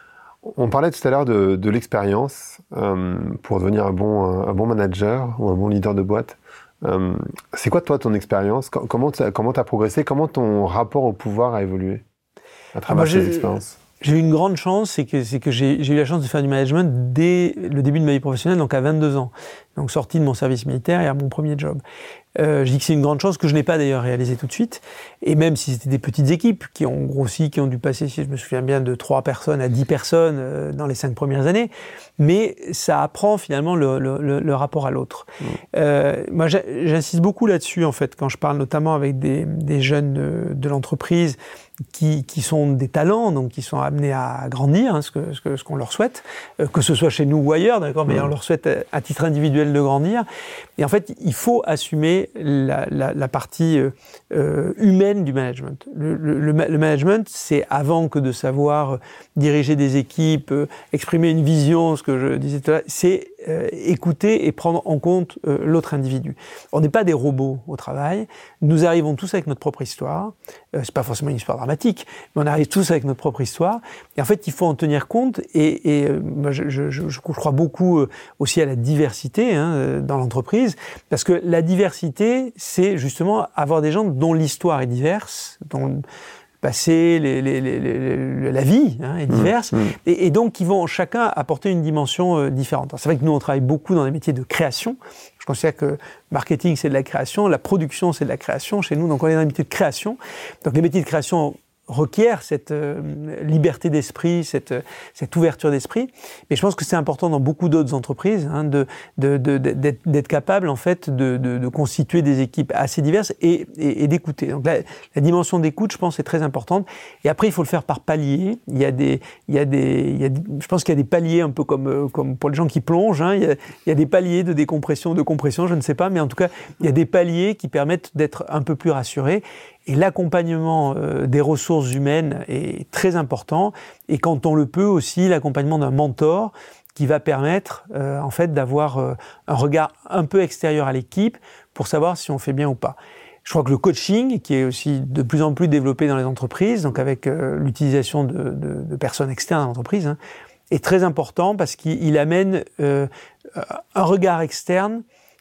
on parlait tout à l'heure de, de l'expérience euh, pour devenir un bon, un, un bon manager ou un bon leader de boîte. Euh, c'est quoi, toi, ton expérience ? Comment tu as progressé ? Comment ton rapport au pouvoir a évolué à travers ah bah ces expériences ? J'ai eu une grande chance, c'est que, c'est que j'ai, j'ai eu la chance de faire du management dès le début de ma vie professionnelle, donc à vingt-deux ans. Donc sorti de mon service militaire et à mon premier job. Euh, je dis que c'est une grande chance que je n'ai pas d'ailleurs réalisée tout de suite. Et même si c'était des petites équipes qui ont grossi, qui ont dû passer, si je me souviens bien, de trois personnes à dix personnes euh, dans les cinq premières années. Mais ça apprend finalement le, le, le, le rapport à l'autre. Mmh. Euh, moi, j'insiste beaucoup là-dessus, en fait, quand je parle notamment avec des, des jeunes de, de l'entreprise qui, qui sont des talents, donc qui sont amenés à grandir, hein, ce, que, ce, que, ce qu'on leur souhaite, euh, que ce soit chez nous ou ailleurs, d'accord, mais mmh. on leur souhaite à titre individuel de grandir. Et en fait, il faut assumer la, la, la partie euh, humaine du management. Le, le, le management, c'est avant que de savoir diriger des équipes, euh, exprimer une vision, ce que je disais tout à l'heure, c'est euh, écouter et prendre en compte euh, l'autre individu. On n'est pas des robots au travail. Nous arrivons tous avec notre propre histoire. Euh, c'est pas forcément une histoire dramatique, mais on arrive tous avec notre propre histoire. Et en fait, il faut en tenir compte. Et, et euh, moi, je, je, je, je crois beaucoup euh, aussi à la diversité hein, dans l'entreprise, parce que la diversité, c'est justement avoir des gens dont l'histoire est diverse, dont le passé, les, les, les, les, la vie hein, est diverse, mmh, mmh. Et, et donc qui vont chacun apporter une dimension euh, différente. Alors, c'est vrai que nous, on travaille beaucoup dans des métiers de création. Je considère que marketing, c'est de la création, la production, c'est de la création chez nous, donc on est dans des métiers de création. Donc les métiers de création requiert cette euh, liberté d'esprit, cette, cette ouverture d'esprit. Mais je pense que c'est important dans beaucoup d'autres entreprises hein, de, de, de, d'être, d'être capable en fait de, de, de constituer des équipes assez diverses et, et, et d'écouter. Donc la, la dimension d'écoute, je pense, est très importante. Et après, il faut le faire par paliers. Il y a des, il y a des, il y a, je pense qu'il y a des paliers un peu comme, comme pour les gens qui plongent. Hein, il y a, il y a des paliers de décompression, de compression, je ne sais pas, mais en tout cas, il y a des paliers qui permettent d'être un peu plus rassurés. Et l'accompagnement euh, des ressources humaines est très important. Et quand on le peut aussi, l'accompagnement d'un mentor qui va permettre euh, en fait d'avoir euh, un regard un peu extérieur à l'équipe pour savoir si on fait bien ou pas. Je crois que le coaching, qui est aussi de plus en plus développé dans les entreprises, donc avec euh, l'utilisation de, de, de personnes externes à l'entreprise, hein, est très important parce qu'il il amène euh, un regard externe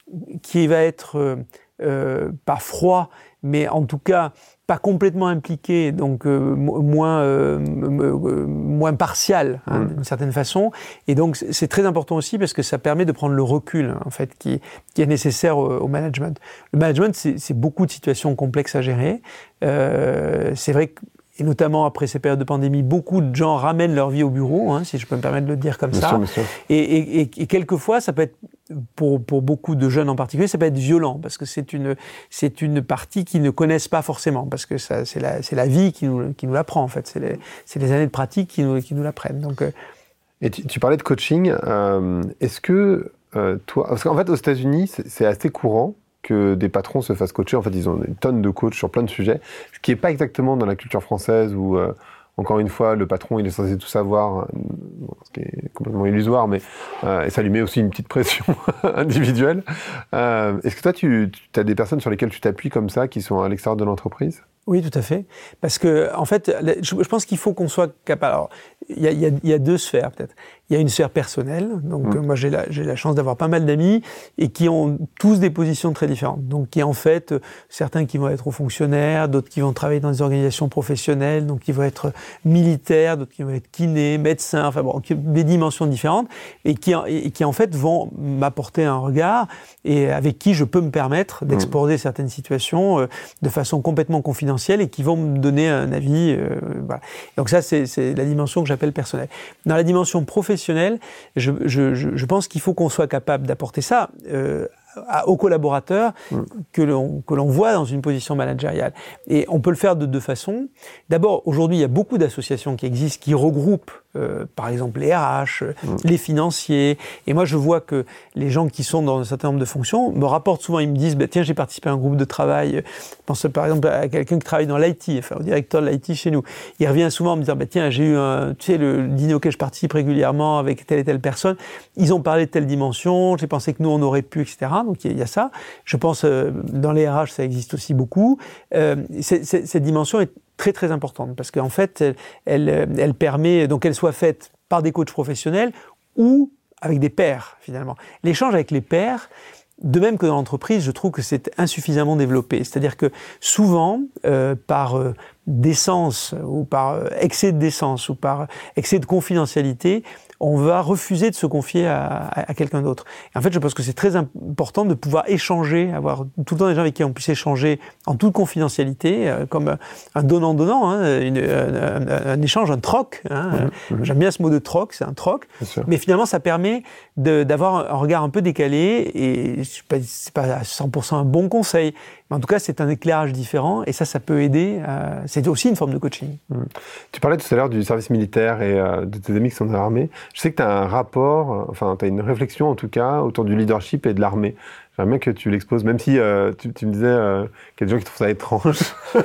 qui va être euh, euh, pas froid, mais en tout cas pas complètement impliqué, donc euh, moins euh, euh, moins partial hein, mmh. d'une certaine façon. Et donc c'est très important aussi parce que ça permet de prendre le recul en fait qui, qui est nécessaire au, au management. Le management c'est, c'est beaucoup de situations complexes à gérer. Euh, c'est vrai que et notamment après ces périodes de pandémie, beaucoup de gens ramènent leur vie au bureau, hein, si je peux me permettre de le dire comme bien ça. Sûr, bien sûr. Et, et, et, et quelquefois, ça peut être, pour, pour beaucoup de jeunes en particulier, ça peut être violent, parce que c'est une, c'est une partie qu'ils ne connaissent pas forcément, parce que ça, c'est, la, c'est la vie qui nous, qui nous l'apprend, en fait. C'est les, c'est les années de pratique qui nous, qui nous l'apprennent. Donc, euh... Et tu, tu parlais de coaching. Euh, est-ce que euh, toi... Parce qu'en fait, aux États-Unis, c'est, c'est assez courant que des patrons se fassent coacher. En fait, ils ont une tonne de coachs sur plein de sujets, ce qui n'est pas exactement dans la culture française où, euh, encore une fois, le patron, il est censé tout savoir, ce qui est complètement illusoire, mais euh, et ça lui met aussi une petite pression individuelle. Euh, est-ce que toi, tu, tu as des personnes sur lesquelles tu t'appuies comme ça, qui sont à l'extérieur de l'entreprise ? Oui, tout à fait. Parce que, en fait, je pense qu'il faut qu'on soit capable. Alors, il y a, y a, y a deux sphères, peut-être. Il y a une sphère personnelle. Donc, mmh. moi, j'ai la, j'ai la chance d'avoir pas mal d'amis et qui ont tous des positions très différentes. Donc, qui, en fait, certains qui vont être hauts fonctionnaires, d'autres qui vont travailler dans des organisations professionnelles, donc qui vont être militaires, d'autres qui vont être kinés, médecins, enfin bon, des dimensions différentes et qui, et qui, en fait, vont m'apporter un regard et avec qui je peux me permettre d'exposer mmh. certaines situations euh, de façon complètement confidentielle et qui vont me donner un avis. Euh, voilà. Donc ça, c'est, c'est la dimension que j'appelle personnelle. Dans la dimension professionnelle, je, je, je, je pense qu'il faut qu'on soit capable d'apporter ça euh, à, aux collaborateurs mmh. que l'on, que l'on voit dans une position managériale. Et on peut le faire de deux façons. D'abord, aujourd'hui, il y a beaucoup d'associations qui existent, qui regroupent Euh, par exemple les R H, mmh. les financiers. Et moi, je vois que les gens qui sont dans un certain nombre de fonctions me rapportent souvent, ils me disent bah, « Tiens, j'ai participé à un groupe de travail. » Je pense par exemple à quelqu'un qui travaille dans l'I T, enfin au directeur de l'I T chez nous. Il revient souvent en me disant bah, « Tiens, j'ai eu un, tu sais, le dîner auquel je participe régulièrement avec telle et telle personne. Ils ont parlé de telle dimension. J'ai pensé que nous, on aurait pu, et cetera » Donc, il y, y a ça. Je pense euh, dans les R H, ça existe aussi beaucoup. Euh, c'est, c'est, cette dimension est très très importante parce qu'en fait, elle, elle, elle permet, donc elle soit faite par des coachs professionnels ou avec des pairs finalement. L'échange avec les pairs, de même que dans l'entreprise, je trouve que c'est insuffisamment développé. C'est-à-dire que souvent, euh, par euh, décence ou par euh, excès de décence ou par excès de confidentialité, on va refuser de se confier à, à, à quelqu'un d'autre. Et en fait, je pense que c'est très important de pouvoir échanger, avoir tout le temps des gens avec qui on puisse échanger en toute confidentialité, euh, comme un donnant-donnant, hein, une, un, un, un échange, un troc. Hein. Mmh, mmh. J'aime bien ce mot de troc, c'est un troc. Mais finalement, ça permet de, d'avoir un regard un peu décalé, et c'est pas, c'est pas à cent pour cent un bon conseil, mais en tout cas, c'est un éclairage différent, et ça, ça peut aider. À... C'est aussi une forme de coaching. Mmh. Tu parlais tout à l'heure du service militaire et euh, de tes amis qui sont dans l'armée. Je sais que tu as un rapport, enfin, tu as une réflexion en tout cas, autour du leadership et de l'armée. J'aimerais bien que tu l'exposes, même si euh, tu, tu me disais euh, qu'il y a des gens qui trouvent ça étrange.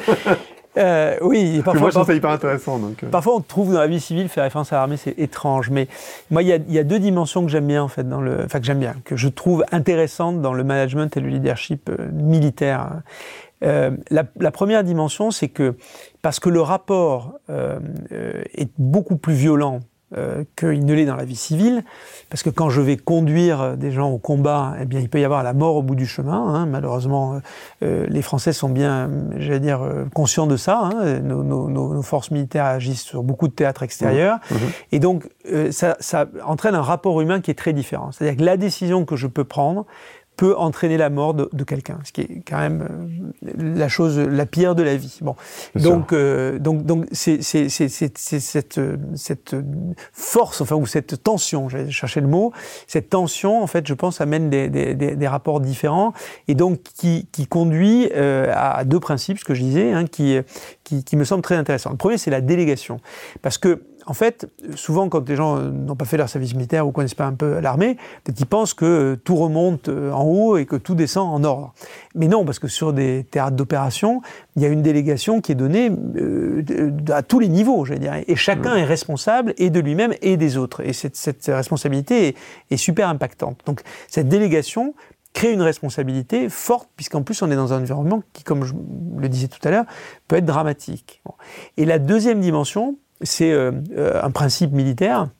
euh, oui, parfois. Moi, je trouve ça hyper intéressant. Donc, euh. Parfois, on trouve dans la vie civile, faire référence à l'armée, c'est étrange. Mais moi, il y a, y a deux dimensions que j'aime bien, en fait, dans le, enfin, que j'aime bien, que je trouve intéressantes dans le management et le leadership euh, militaire. Euh, la, la première dimension, c'est que, parce que le rapport euh, euh, est beaucoup plus violent Euh, qu'il ne l'est dans la vie civile, parce que quand je vais conduire des gens au combat, eh bien, il peut y avoir la mort au bout du chemin. Hein. Malheureusement, euh, les Français sont bien, j'allais dire, euh, conscients de ça. Hein. Nos, nos, nos forces militaires agissent sur beaucoup de théâtres extérieurs, mmh. Mmh. Et donc euh, ça, ça entraîne un rapport humain qui est très différent. C'est-à-dire que la décision que je peux prendre peut entraîner la mort de, de quelqu'un, ce qui est quand même euh, la chose, la pire de la vie. Bon, donc, euh, donc, donc, c'est, c'est, c'est, c'est, c'est cette, cette force, enfin, ou cette tension, j'ai cherché le mot, cette tension, en fait, je pense, amène des, des, des, des rapports différents, et donc qui, qui conduit euh, à deux principes, ce que je disais, hein, qui, qui, qui me semblent très intéressants. Le premier, c'est la délégation, parce que en fait, souvent, quand les gens n'ont pas fait leur service militaire ou connaissent pas un peu l'armée, peut-être ils pensent que tout remonte en haut et que tout descend en ordre. Mais non, parce que sur des théâtres d'opération, il y a une délégation qui est donnée euh, à tous les niveaux, j'allais dire. Et chacun mmh. est responsable et de lui-même et des autres. Et cette, cette responsabilité est, est super impactante. Donc, cette délégation crée une responsabilité forte, puisqu'en plus, on est dans un environnement qui, comme je le disais tout à l'heure, peut être dramatique. Bon. Et la deuxième dimension, c'est euh, un principe militaire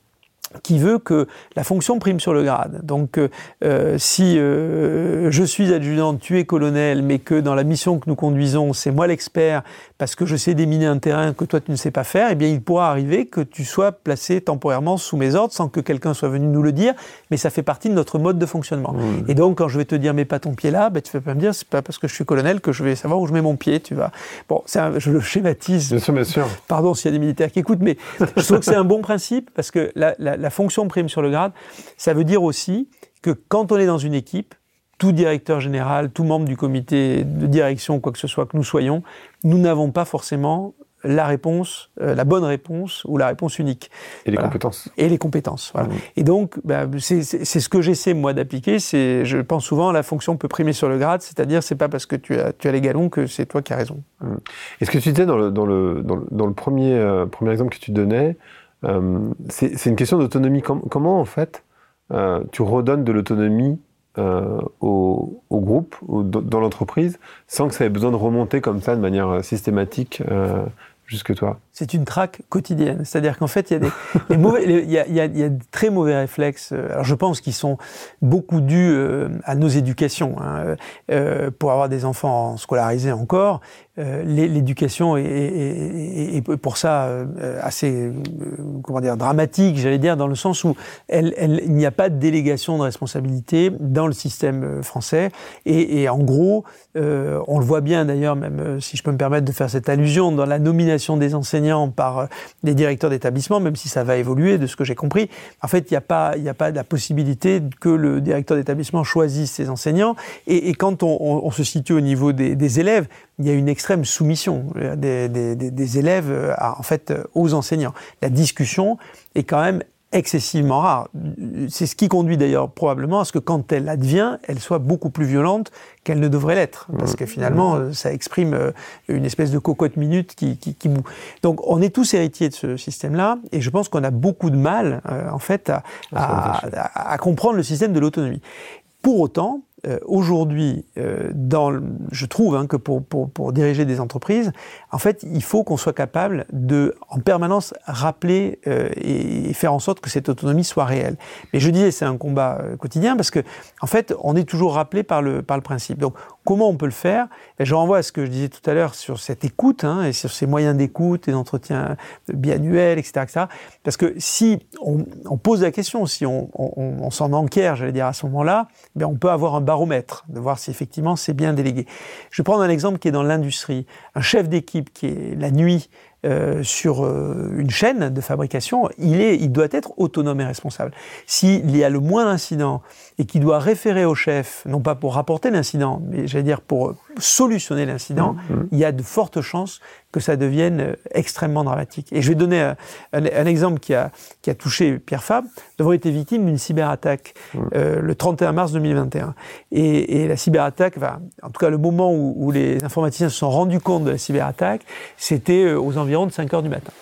qui veut que la fonction prime sur le grade. Donc, euh, si euh, je suis adjudant, tu es colonel, mais que dans la mission que nous conduisons, c'est moi l'expert, parce que je sais déminer un terrain que toi tu ne sais pas faire, eh bien, il pourra arriver que tu sois placé temporairement sous mes ordres, sans que quelqu'un soit venu nous le dire, mais ça fait partie de notre mode de fonctionnement. Mmh. Et donc, quand je vais te dire, mets pas ton pied là, ben, tu ne vas pas me dire, c'est pas parce que je suis colonel que je vais savoir où je mets mon pied, tu vas. Bon, c'est un, je le schématise. Bien sûr, bien sûr. Pardon s'il y a des militaires qui écoutent, mais je trouve que c'est un bon principe, parce que la, la la fonction prime sur le grade, ça veut dire aussi que quand on est dans une équipe, tout directeur général, tout membre du comité de direction, quoi que ce soit que nous soyons, nous n'avons pas forcément la réponse, euh, la bonne réponse ou la réponse unique. Et les voilà. compétences. Et les compétences. Voilà. Mmh. Et donc, bah, c'est, c'est, c'est ce que j'essaie moi d'appliquer. C'est, je pense souvent, la fonction peut primer sur le grade, c'est-à-dire c'est pas parce que tu as, tu as les galons que c'est toi qui as raison. Mmh. Et ce que tu disais dans le, dans le, dans le, dans le premier, euh, premier exemple que tu donnais, Euh, c'est, c'est une question d'autonomie. Com- comment, en fait, euh, tu redonnes de l'autonomie euh, au, au groupe, au, dans l'entreprise, sans que ça ait besoin de remonter comme ça de manière systématique euh, jusque toi? C'est une traque quotidienne. C'est-à-dire qu'en fait, il y a des les mauvais, les, il y a, il y a, il y a de très mauvais réflexes. Alors, je pense qu'ils sont beaucoup dus euh, à nos éducations. Hein. Euh, pour avoir des enfants scolarisés encore, euh, l'éducation est, est, est, est pour ça euh, assez, euh, comment dire, dramatique, j'allais dire, dans le sens où elle, elle, il n'y a pas de délégation de responsabilité dans le système français. Et, et en gros, euh, on le voit bien d'ailleurs, même si je peux me permettre de faire cette allusion, dans la nomination des enseignants par les directeurs d'établissement, même si ça va évoluer de ce que j'ai compris. En fait, il n'y a pas, il n'y a pas la possibilité que le directeur d'établissement choisisse ses enseignants. Et, et quand on, on, on se situe au niveau des, des élèves, il y a une extrême soumission des, des, des, des élèves à, en fait, aux enseignants. La discussion est quand même excessivement rare. C'est ce qui conduit d'ailleurs probablement à ce que quand elle advient, elle soit beaucoup plus violente qu'elle ne devrait l'être. Parce que finalement, ça exprime une espèce de cocotte minute qui, qui, qui bout. Donc on est tous héritiers de ce système-là, et je pense qu'on a beaucoup de mal, euh, en fait, à, à, à, à comprendre le système de l'autonomie. Pour autant, Euh, aujourd'hui, euh, dans le, je trouve hein, que pour, pour, pour diriger des entreprises, en fait, il faut qu'on soit capable de, en permanence, rappeler euh, et, et faire en sorte que cette autonomie soit réelle. Mais je disais, c'est un combat euh, quotidien parce que, en fait, on est toujours rappelé par le, par le principe. Donc, comment on peut le faire? Et je renvoie à ce que je disais tout à l'heure sur cette écoute hein, et sur ces moyens d'écoute et d'entretien biannuels, et cetera, et cetera. Parce que si on, on pose la question, si on, on, on s'en enquiert, j'allais dire à ce moment-là, ben on peut avoir un baromètre, de voir si effectivement c'est bien délégué. Je vais prendre un exemple qui est dans l'industrie. Un chef d'équipe qui est la nuit euh, sur euh, une chaîne de fabrication, il, est, il doit être autonome et responsable. S'il y a le moindre incident et qu'il doit référer au chef, non pas pour rapporter l'incident, mais j'allais dire pour solutionner l'incident, mmh. il y a de fortes chances que ça devienne extrêmement dramatique. Et je vais donner un, un, un exemple qui a, qui a touché Pierre Fabre. Nous avons été victimes d'une cyberattaque mmh. euh, le trente et un mars deux mille vingt et un. Et, et la cyberattaque, enfin, en tout cas le moment où, où les informaticiens se sont rendus compte de la cyberattaque, c'était aux environs de cinq heures du matin.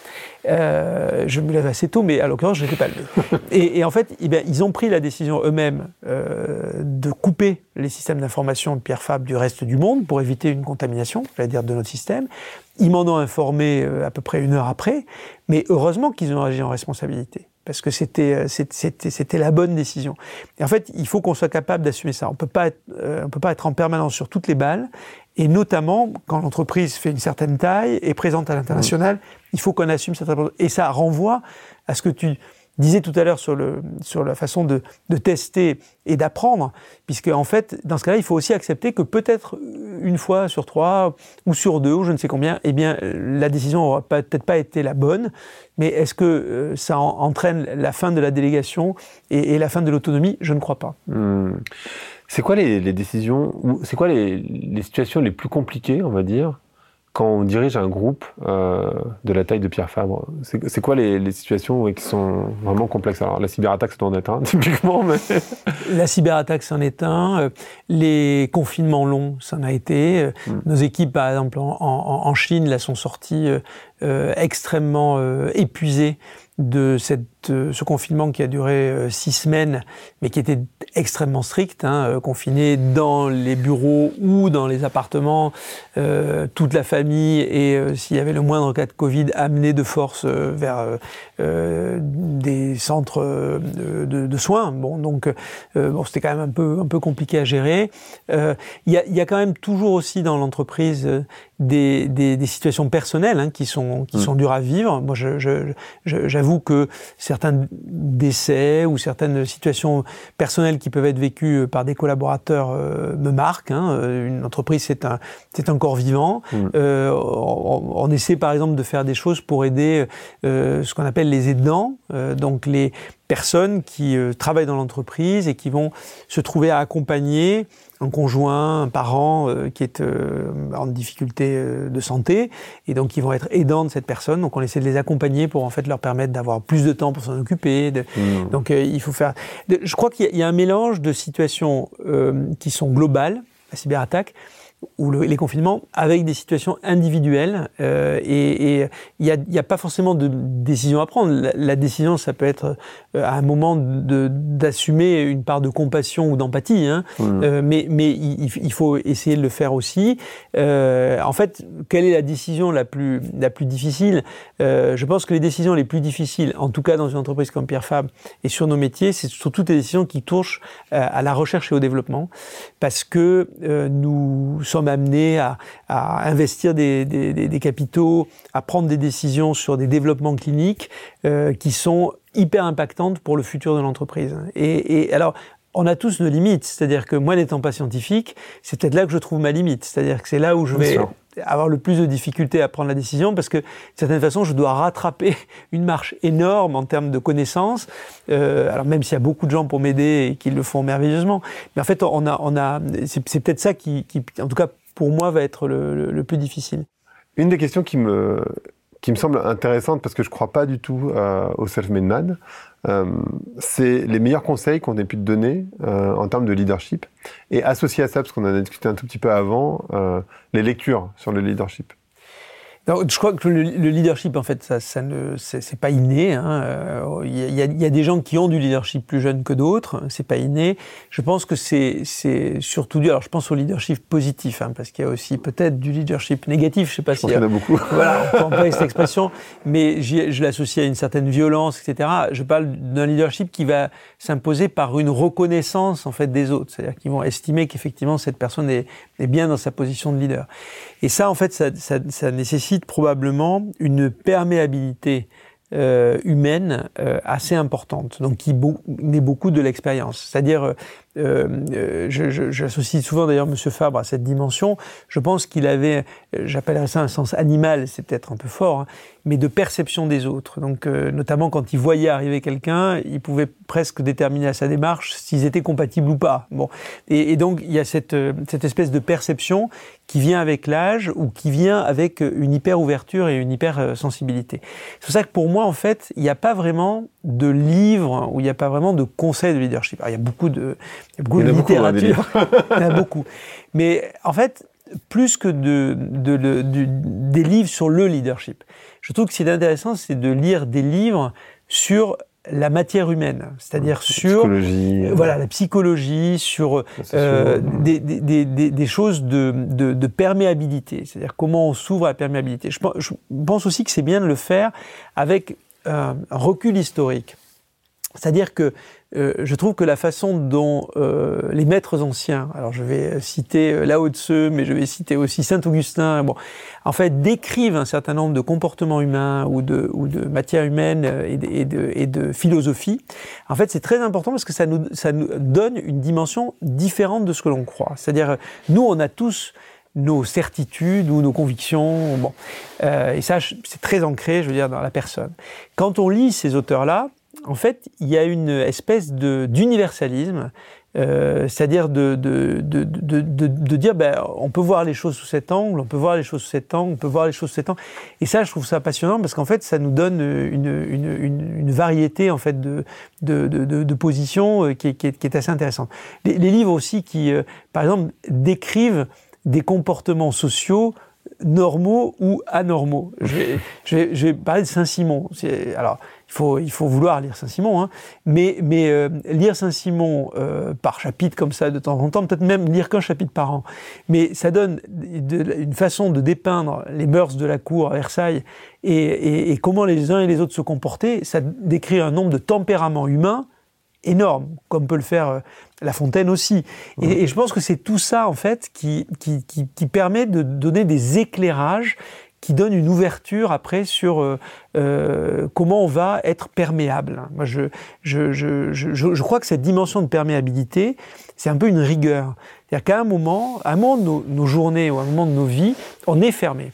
Euh, je me lève assez tôt, mais à l'occurrence, je n'étais pas levé. Et, et en fait, eh bien, ils ont pris la décision eux-mêmes euh, de couper les systèmes d'information de Pierre Fabre du reste du monde pour éviter une contamination, j'allais dire, de notre système. Ils m'en ont informé euh, à peu près une heure après, mais heureusement qu'ils ont agi en responsabilité, parce que c'était, c'était, c'était la bonne décision. Et en fait, il faut qu'on soit capable d'assumer ça. On peut pas être, euh, on peut pas être en permanence sur toutes les balles, et notamment quand l'entreprise fait une certaine taille et présente à l'international, il faut qu'on assume cette réponse. Et ça renvoie à ce que tu disais tout à l'heure sur, le, sur la façon de, de tester et d'apprendre, puisque en fait, dans ce cas-là, il faut aussi accepter que peut-être une fois sur trois ou sur deux ou je ne sais combien, eh bien, la décision n'aura peut-être pas été la bonne, mais est-ce que euh, ça en, entraîne la fin de la délégation et, et la fin de l'autonomie? Je ne crois pas. Mmh. C'est quoi les, les décisions, ou c'est quoi les, les situations les plus compliquées, on va dire, quand on dirige un groupe euh, de la taille de Pierre Fabre? C'est, c'est quoi les, les situations ouais, qui sont vraiment complexes? Alors la cyberattaque, ça doit en être un, typiquement, mais... La cyberattaque, c'en est un. Les confinements longs, ça en a été. Mm. Nos équipes, par exemple, en, en, en Chine, là, sont sorties euh, extrêmement euh, épuisées de cette cette, euh, ce confinement qui a duré euh, six semaines, mais qui était extrêmement strict, hein, euh, confiné dans les bureaux ou dans les appartements, euh, toute la famille, et euh, s'il y avait le moindre cas de Covid, amené de force euh, vers euh, euh, des centres euh, de, de soins. Bon, donc euh, bon, c'était quand même un peu, un peu compliqué à gérer. Euh, il y a, y a quand même toujours aussi dans l'entreprise euh, des, des, des situations personnelles hein, qui sont, qui mmh. sont dures à vivre. Moi, je, je, je, j'avoue que certains décès ou certaines situations personnelles qui peuvent être vécues par des collaborateurs euh, me marquent. Hein. Une entreprise, c'est un, c'est un corps vivant. Mmh. Euh, on, on essaie par exemple de faire des choses pour aider euh, ce qu'on appelle les aidants, euh, donc les personnes qui euh, travaillent dans l'entreprise et qui vont se trouver à accompagner un conjoint, un parent euh, qui est euh, en difficulté euh, de santé, et donc ils vont être aidants de cette personne. Donc on essaie de les accompagner pour en fait leur permettre d'avoir plus de temps pour s'en occuper. De... Mmh. Donc euh, il faut faire. De... Je crois qu'il y a, il y a un mélange de situations euh, qui sont globales, la cyberattaque, ou le, les confinements, avec des situations individuelles, euh, et il n'y a, y a pas forcément de décision à prendre. La, la décision, ça peut être euh, à un moment de, d'assumer une part de compassion ou d'empathie, hein, mmh. euh, mais, mais il, il faut essayer de le faire aussi. Euh, en fait, quelle est la décision la plus, la plus difficile ? euh, Je pense que les décisions les plus difficiles, en tout cas dans une entreprise comme Pierre Fabre et sur nos métiers, c'est surtout des décisions qui touchent euh, à la recherche et au développement, parce que euh, nous sommes amenés à, à investir des, des, des capitaux, à prendre des décisions sur des développements cliniques euh, qui sont hyper impactantes pour le futur de l'entreprise. Et, et alors, on a tous nos limites, c'est-à-dire que moi, n'étant pas scientifique, c'est peut-être là que je trouve ma limite, c'est-à-dire que c'est là où je vais avoir le plus de difficultés à prendre la décision, parce que, de certaine façon, je dois rattraper une marche énorme en termes de connaissances, euh, alors même s'il y a beaucoup de gens pour m'aider et qui le font merveilleusement, mais en fait, on a, on a, c'est, c'est peut-être ça qui, qui, en tout cas, pour moi, va être le, le, le plus difficile. Une des questions qui me, qui me semble intéressante, parce que je ne crois pas du tout euh, au self-made man, euh, c'est les meilleurs conseils qu'on ait pu te donner euh, en termes de leadership. Et associé à ça, parce qu'on en a discuté un tout petit peu avant, euh, les lectures sur le leadership. Alors, je crois que le, le leadership, en fait, ça, ça ne, c'est, c'est pas inné. Hein. Il y a, il y a des gens qui ont du leadership plus jeune que d'autres. C'est pas inné. Je pense que c'est, c'est surtout dû. Alors, je pense au leadership positif, hein, parce qu'il y a aussi peut-être du leadership négatif. Je sais pas je si. pense qu'il y en a beaucoup. Voilà, on peut employer cette expression, mais j'y, je l'associe à une certaine violence, et cetera. Je parle d'un leadership qui va s'imposer par une reconnaissance en fait des autres, c'est-à-dire qu'ils vont estimer qu'effectivement cette personne est, est bien dans sa position de leader. Et ça, en fait, ça, ça, ça nécessite probablement une perméabilité euh, humaine euh, assez importante, donc qui bo- naît beaucoup de l'expérience. C'est-à-dire, euh, euh, je, je, j'associe souvent d'ailleurs M. Fabre à cette dimension. Je pense qu'il avait, j'appellerais ça un sens animal, c'est peut-être un peu fort, hein, mais de perception des autres. Donc, euh, notamment quand il voyait arriver quelqu'un, il pouvait presque déterminer à sa démarche s'ils étaient compatibles ou pas. Bon, et, et donc il y a cette, cette espèce de perception qui vient avec l'âge ou qui vient avec une hyper-ouverture et une hyper-sensibilité. C'est pour ça que pour moi, en fait, il n'y a pas vraiment de livre ou il n'y a pas vraiment de conseils de leadership. Alors, il y a beaucoup de, il y a beaucoup de littérature, il y en a beaucoup. Mais en fait, plus que de, de, de, de, des livres sur le leadership, je trouve que ce qui est intéressant, c'est de lire des livres sur la matière humaine, c'est-à-dire sur psychologie, euh, voilà, la psychologie, sur euh, des, des, des, des choses de, de, de perméabilité, c'est-à-dire comment on s'ouvre à la perméabilité. Je pense, je pense aussi que c'est bien de le faire avec euh, un recul historique. C'est-à-dire que euh, je trouve que la façon dont euh, les maîtres anciens, alors je vais citer Lao Tse, mais je vais citer aussi Saint-Augustin, bon, en fait, décrivent un certain nombre de comportements humains ou de, ou de matière humaine et de, et, de, et de philosophie. En fait, c'est très important parce que ça nous, ça nous donne une dimension différente de ce que l'on croit. C'est-à-dire, nous, on a tous nos certitudes ou nos convictions, bon, euh, et ça, c'est très ancré, je veux dire, dans la personne. Quand on lit ces auteurs-là, en fait, il y a une espèce de, d'universalisme, euh, c'est-à-dire de, de, de, de, de, de dire ben, on peut voir les choses sous cet angle, on peut voir les choses sous cet angle, on peut voir les choses sous cet angle. Et ça, je trouve ça passionnant parce qu'en fait, ça nous donne une, une, une, une variété en fait, de, de, de, de, de positions qui est, qui, est, qui est assez intéressante. Les, les livres aussi qui, euh, par exemple, décrivent des comportements sociaux normaux ou anormaux. Je vais, je vais, je vais parler de Saint-Simon. C'est, alors, il faut, il faut vouloir lire Saint-Simon, hein. mais, mais euh, lire Saint-Simon euh, par chapitre comme ça de temps en temps, peut-être même lire qu'un chapitre par an, mais ça donne de, une façon de dépeindre les mœurs de la cour à Versailles et, et, et comment les uns et les autres se comportaient. Ça décrit un nombre de tempéraments humains énorme, comme peut le faire euh, La Fontaine aussi. Et, mmh. et je pense que c'est tout ça, en fait, qui, qui, qui, qui permet de donner des éclairages qui donnent une ouverture après sur euh, euh, comment on va être perméable. Moi, je, je, je, je, je crois que cette dimension de perméabilité, c'est un peu une rigueur. C'est-à-dire qu'à un moment, à un moment de nos, nos journées ou à un moment de nos vies, on est fermé.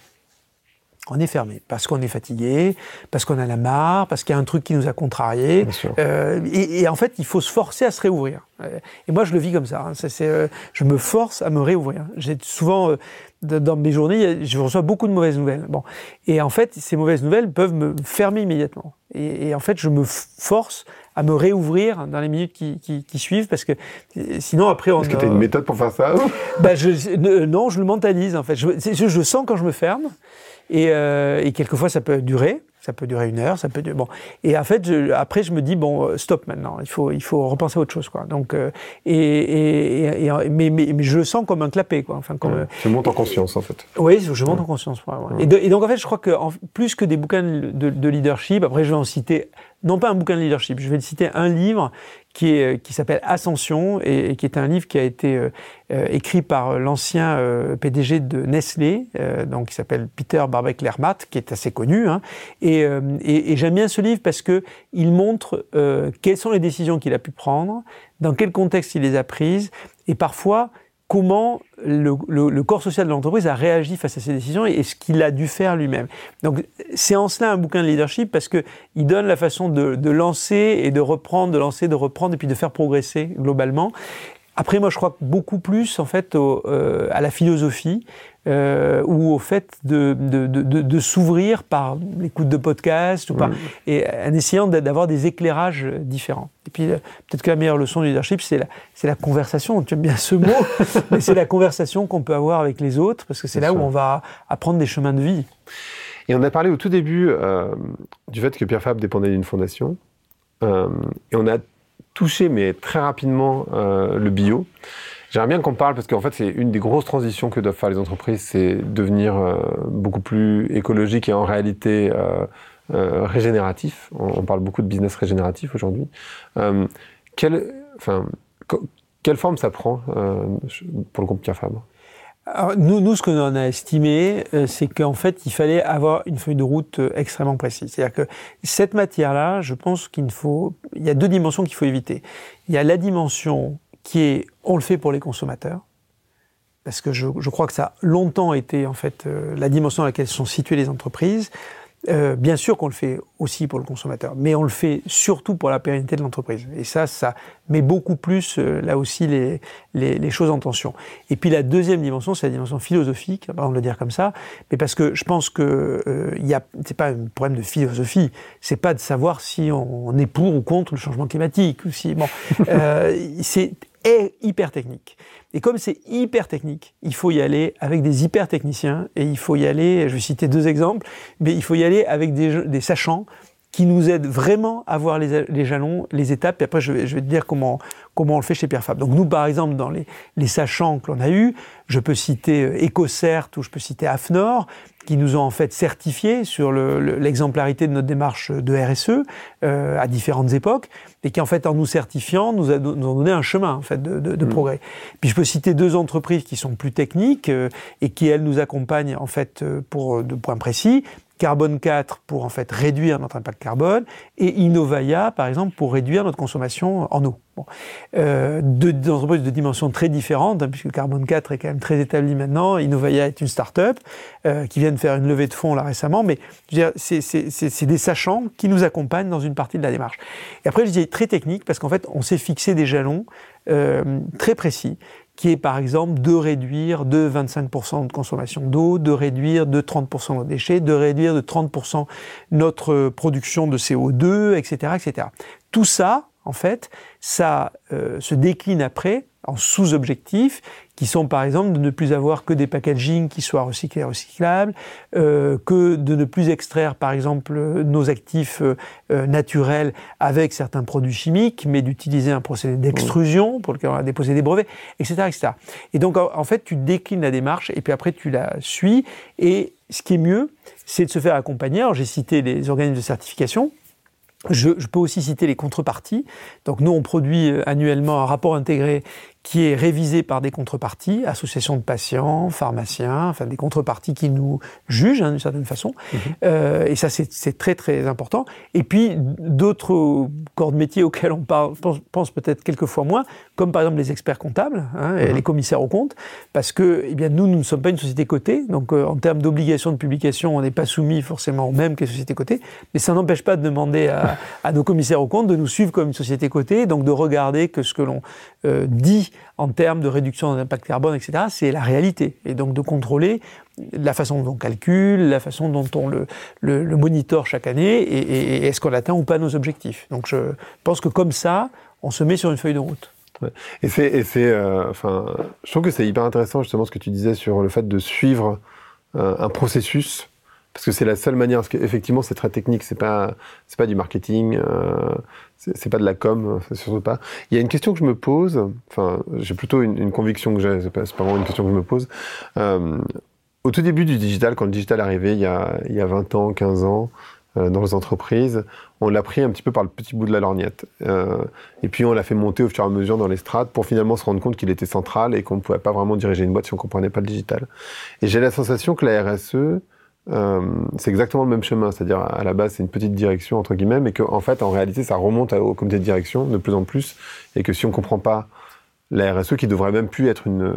On est fermé, parce qu'on est fatigué, parce qu'on en a marre, parce qu'il y a un truc qui nous a contrariés. Euh, et, et en fait, il faut se forcer à se réouvrir. Et moi, je le vis comme ça. Hein. C'est, c'est, euh, je me force à me réouvrir. J'ai souvent, euh, dans mes journées, je reçois beaucoup de mauvaises nouvelles. Bon. Et en fait, ces mauvaises nouvelles peuvent me fermer immédiatement. Et, et en fait, je me force à me réouvrir dans les minutes qui, qui, qui suivent, parce que sinon, après... On, Est-ce que tu as une méthode pour faire ça? bah, je, euh, Non, je le mentalise, en fait. Je, je, je sens quand je me ferme. Et, euh, et quelquefois, ça peut durer. Ça peut durer une heure, ça peut durer... Bon. Et en fait, je, après, je me dis, bon, stop maintenant. Il faut, il faut repenser à autre chose, quoi. Donc, euh, et, et, et, mais, mais, mais je le sens comme un clapet, quoi. Enfin, comme, ouais, tu montes en conscience, en fait. Oui, je monte ouais. en conscience. Ouais, ouais. Ouais. Et, de, et donc, en fait, je crois que en, plus que des bouquins de, de leadership, après, je vais en citer... Non pas un bouquin de leadership, je vais citer un livre qui, est, qui s'appelle Ascension, et, et qui est un livre qui a été euh, euh, écrit par l'ancien euh, P D G de Nestlé, euh, donc qui s'appelle Peter Barbecue-Lermat, qui est assez connu. Hein, et, euh, et, et j'aime bien ce livre parce que il montre euh, quelles sont les décisions qu'il a pu prendre, dans quel contexte il les a prises, et parfois comment le, le, le corps social de l'entreprise a réagi face à ces décisions et, et ce qu'il a dû faire lui-même. Donc, c'est en cela un bouquin de leadership parce qu'il donne la façon de, de lancer et de reprendre, de lancer, de reprendre et puis de faire progresser globalement. Après, moi, je crois beaucoup plus, en fait, au, euh, à la philosophie euh, ou au fait de, de, de, de, de s'ouvrir par l'écoute de podcasts ou par, mmh. et en essayant d'avoir des éclairages différents. Et puis, peut-être que la meilleure leçon du leadership, c'est la, c'est la conversation. Tu aimes bien ce mot, mais c'est la conversation qu'on peut avoir avec les autres, parce que c'est, c'est là sûr. Où on va apprendre des chemins de vie. Et on a parlé au tout début euh, du fait que Pierre Fabre dépendait d'une fondation. Euh, et on a touché, mais très rapidement, euh, le bio. J'aimerais bien qu'on parle, parce qu'en fait, c'est une des grosses transitions que doivent faire les entreprises, c'est devenir euh, beaucoup plus écologique et en réalité euh, euh, régénératif. On, on parle beaucoup de business régénératif aujourd'hui. Euh, quelle, enfin, co- quelle forme ça prend euh, pour le groupe Pierre Fabre ? Alors, nous, nous, ce que l'on a estimé, euh, c'est qu'en fait, il fallait avoir une feuille de route euh, extrêmement précise. C'est-à-dire que cette matière-là, je pense qu'il faut... Il y a deux dimensions qu'il faut éviter. Il y a la dimension qui est, on le fait pour les consommateurs, parce que je, je crois que ça a longtemps été, en fait, euh, la dimension dans laquelle sont situées les entreprises. Euh, bien sûr qu'on le fait aussi pour le consommateur, mais on le fait surtout pour la pérennité de l'entreprise. Et ça, ça met beaucoup plus, euh, là aussi, les, les, les choses en tension. Et puis la deuxième dimension, c'est la dimension philosophique, pardon de le dire comme ça, mais parce que je pense que euh, y a, c'est pas un problème de philosophie, c'est pas de savoir si on, on est pour ou contre le changement climatique, ou si, bon, euh, c'est est hyper technique. Et comme c'est hyper technique, il faut y aller avec des hyper techniciens et il faut y aller, je vais citer deux exemples, mais il faut y aller avec des, des sachants qui nous aident vraiment à voir les, les jalons, les étapes, et après je vais, je vais te dire comment, comment on le fait chez Pierre Fabre. Donc nous, par exemple, dans les, les sachants que l'on a eus, je peux citer EcoCert ou je peux citer AFNOR, qui nous ont en fait certifiés sur le, le, l'exemplarité de notre démarche de R S E euh, à différentes époques, et qui en fait, en nous certifiant, nous, a, nous ont donné un chemin en fait de, de, de mmh. progrès. Puis je peux citer deux entreprises qui sont plus techniques euh, et qui elles nous accompagnent en fait pour de points précis. Carbone quatre pour en fait réduire notre impact carbone et Innovaya par exemple pour réduire notre consommation en eau. Bon. Euh, deux, deux entreprises de dimensions très différentes hein, puisque Carbone quatre est quand même très établi maintenant. Innovaya est une start-up euh, qui vient de faire une levée de fonds là récemment, mais je veux dire, c'est, c'est, c'est, c'est des sachants qui nous accompagnent dans une partie de la démarche. Et après je dis très technique parce qu'en fait on s'est fixé des jalons euh, très précis, qui est par exemple de réduire de vingt-cinq pour cent de consommation d'eau, de réduire de trente pour cent nos déchets, de réduire de trente pour cent notre production de C O deux, et cetera, et cetera. Tout ça, en fait, ça euh, se décline après en sous-objectifs, qui sont par exemple de ne plus avoir que des packaging qui soient recyclés et recyclables, euh, que de ne plus extraire par exemple nos actifs euh, naturels avec certains produits chimiques, mais d'utiliser un procédé d'extrusion pour lequel on a déposé des brevets, et cetera, et cetera. Et donc en, en fait, tu déclines la démarche et puis après tu la suis. Et ce qui est mieux, c'est de se faire accompagner. Alors j'ai cité les organismes de certification. Je, je peux aussi citer les contreparties. Donc nous, on produit annuellement un rapport intégré qui est révisé par des contreparties, associations de patients, pharmaciens, enfin des contreparties qui nous jugent hein, d'une certaine façon. Mmh. Euh, et ça, c'est, c'est très très important. Et puis d'autres corps de métier auxquels on parle, pense, pense peut-être quelques fois moins, comme par exemple les experts comptables, hein, mmh. et les commissaires aux comptes, parce que eh bien nous, nous ne sommes pas une société cotée, donc euh, en termes d'obligation de publication, on n'est pas soumis forcément au même que les sociétés cotées, mais ça n'empêche pas de demander à, à nos commissaires aux comptes de nous suivre comme une société cotée, donc de regarder que ce que l'on euh, dit en termes de réduction d'impact carbone, et cetera, c'est la réalité. Et donc de contrôler la façon dont on calcule, la façon dont on le, le, le monitore chaque année, et, et, et est-ce qu'on atteint ou pas nos objectifs. Donc je pense que comme ça, on se met sur une feuille de route. Ouais. Et c'est, et c'est euh, enfin, je trouve que c'est hyper intéressant justement ce que tu disais sur le fait de suivre euh, un processus. Parce que c'est la seule manière, parce qu'effectivement c'est très technique, c'est pas, c'est pas du marketing, euh, c'est, c'est pas de la com, c'est surtout pas. Il y a une question que je me pose, enfin j'ai plutôt une, une conviction que j'ai, c'est pas, c'est pas vraiment une question que je me pose. Euh, au tout début du digital, quand le digital est arrivé, il y a, il y a vingt ans, quinze ans, euh, dans les entreprises, on l'a pris un petit peu par le petit bout de la lorgnette. Euh, et puis on l'a fait monter au fur et à mesure dans les strates pour finalement se rendre compte qu'il était central et qu'on ne pouvait pas vraiment diriger une boîte si on ne comprenait pas le digital. Et j'ai la sensation que la R S E, Euh, c'est exactement le même chemin, c'est-à-dire à la base c'est une petite direction entre guillemets, mais qu'en fait en réalité ça remonte au comité de direction de plus en plus, et que si on ne comprend pas la R S E, qui devrait même plus être une,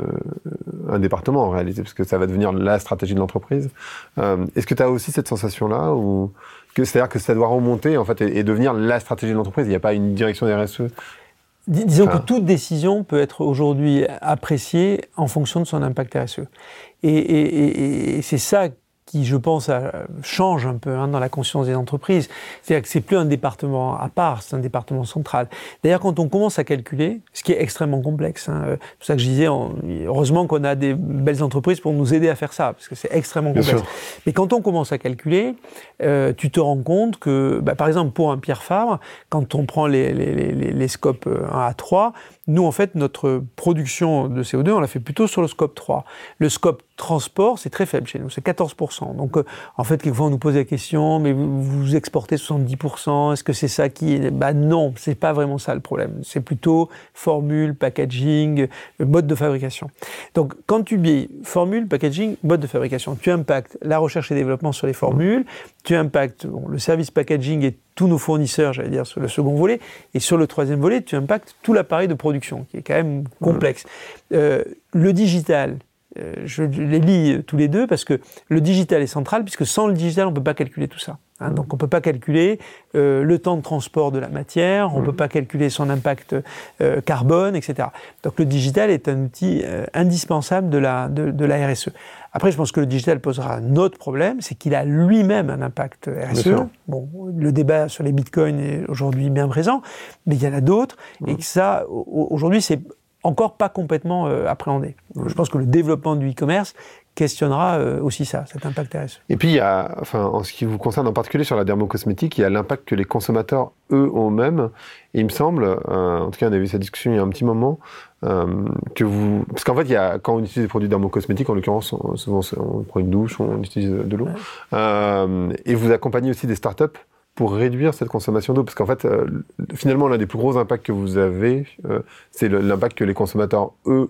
un département en réalité, parce que ça va devenir la stratégie de l'entreprise, euh, est-ce que tu as aussi cette sensation-là, ou que, c'est-à-dire que ça doit remonter en fait et, et devenir la stratégie de l'entreprise, il n'y a pas une direction de R S E? Dis, disons enfin, que toute décision peut être aujourd'hui appréciée en fonction de son impact R S E. Et, et, et, et c'est ça qui, je pense, change un peu hein, dans la conscience des entreprises. C'est-à-dire que c'est plus un département à part, c'est un département central. D'ailleurs, quand on commence à calculer, ce qui est extrêmement complexe, hein, c'est pour ça que je disais, on, heureusement qu'on a des belles entreprises pour nous aider à faire ça, parce que c'est extrêmement complexe. Mais quand on commence à calculer, euh, tu te rends compte que, bah, par exemple, pour un Pierre Fabre, quand on prend les, les, les, les scopes un à trois, nous, en fait, notre production de C O deux, on l'a fait plutôt sur le scope trois. Le scope transport, c'est très faible chez nous, c'est quatorze pour cent. Donc, euh, en fait, quelquefois, on nous pose la question, mais vous, vous exportez soixante-dix pour cent, est-ce que c'est ça qui... Bah non, c'est pas vraiment ça le problème. C'est plutôt formule, packaging, mode de fabrication. Donc, quand tu dis formule, packaging, mode de fabrication, tu impactes la recherche et développement sur les formules, tu impactes bon, le service packaging et tous nos fournisseurs, j'allais dire, sur le second volet, et sur le troisième volet, tu impactes tout l'appareil de production, qui est quand même complexe. Euh, le digital, euh, je les lis tous les deux, parce que le digital est central, puisque sans le digital, on ne peut pas calculer tout ça. Hein, donc on ne peut pas calculer euh, le temps de transport de la matière, on ne peut pas calculer son impact euh, carbone, et cetera. Donc le digital est un outil euh, indispensable de la, de, de la R S E. Après, je pense que le digital posera un autre problème, c'est qu'il a lui-même un impact R S E. Bon, le débat sur les bitcoins est aujourd'hui bien présent, mais il y en a d'autres, mmh. et que ça, aujourd'hui, c'est encore pas complètement euh, appréhendé. Mmh. Je pense que le développement du e-commerce questionnera euh, aussi ça, cet impact R S E. Et puis, il y a, enfin, en ce qui vous concerne en particulier sur la dermocosmétique, il y a l'impact que les consommateurs, eux, ont eux-mêmes. Et il me semble, euh, en tout cas, on a eu cette discussion il y a un petit moment, euh, que vous... Parce qu'en fait, il y a, quand on utilise des produits dermocosmétiques, en l'occurrence, on, souvent on prend une douche, on utilise de l'eau. Ouais. Euh, et vous accompagnez aussi des startups pour réduire cette consommation d'eau. Parce qu'en fait, euh, finalement, l'un des plus gros impacts que vous avez, euh, c'est le, l'impact que les consommateurs, eux,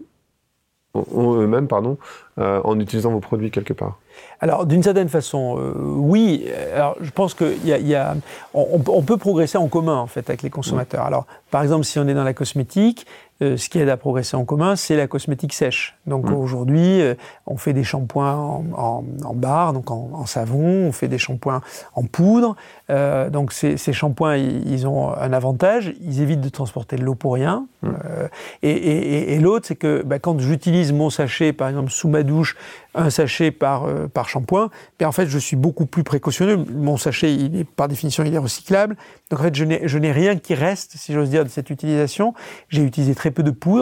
ont eux-mêmes, pardon, euh, en utilisant vos produits quelque part. Alors, d'une certaine façon, euh, oui. Alors, je pense qu'il y a, y a on, on peut progresser en commun, en fait, avec les consommateurs. Mmh. Alors, par exemple, si on est dans la cosmétique, euh, ce qui aide à progresser en commun, c'est la cosmétique sèche. Donc, mmh. aujourd'hui, euh, on fait des shampoings en, en, en barre, donc en, en savon, on fait des shampoings en poudre. Euh, donc, ces, ces shampoings, ils, ils ont un avantage, ils évitent de transporter de l'eau pour rien. Mmh. Euh, et, et, et l'autre, c'est que bah, quand j'utilise mon sachet, par exemple, sous ma douche, un sachet par, euh, par shampoing, ben en fait, je suis beaucoup plus précautionneux. Mon sachet, il est, par définition, il est recyclable. Donc, en fait, je n'ai, je n'ai rien qui reste, si j'ose dire, de cette utilisation. J'ai utilisé très peu de poudre.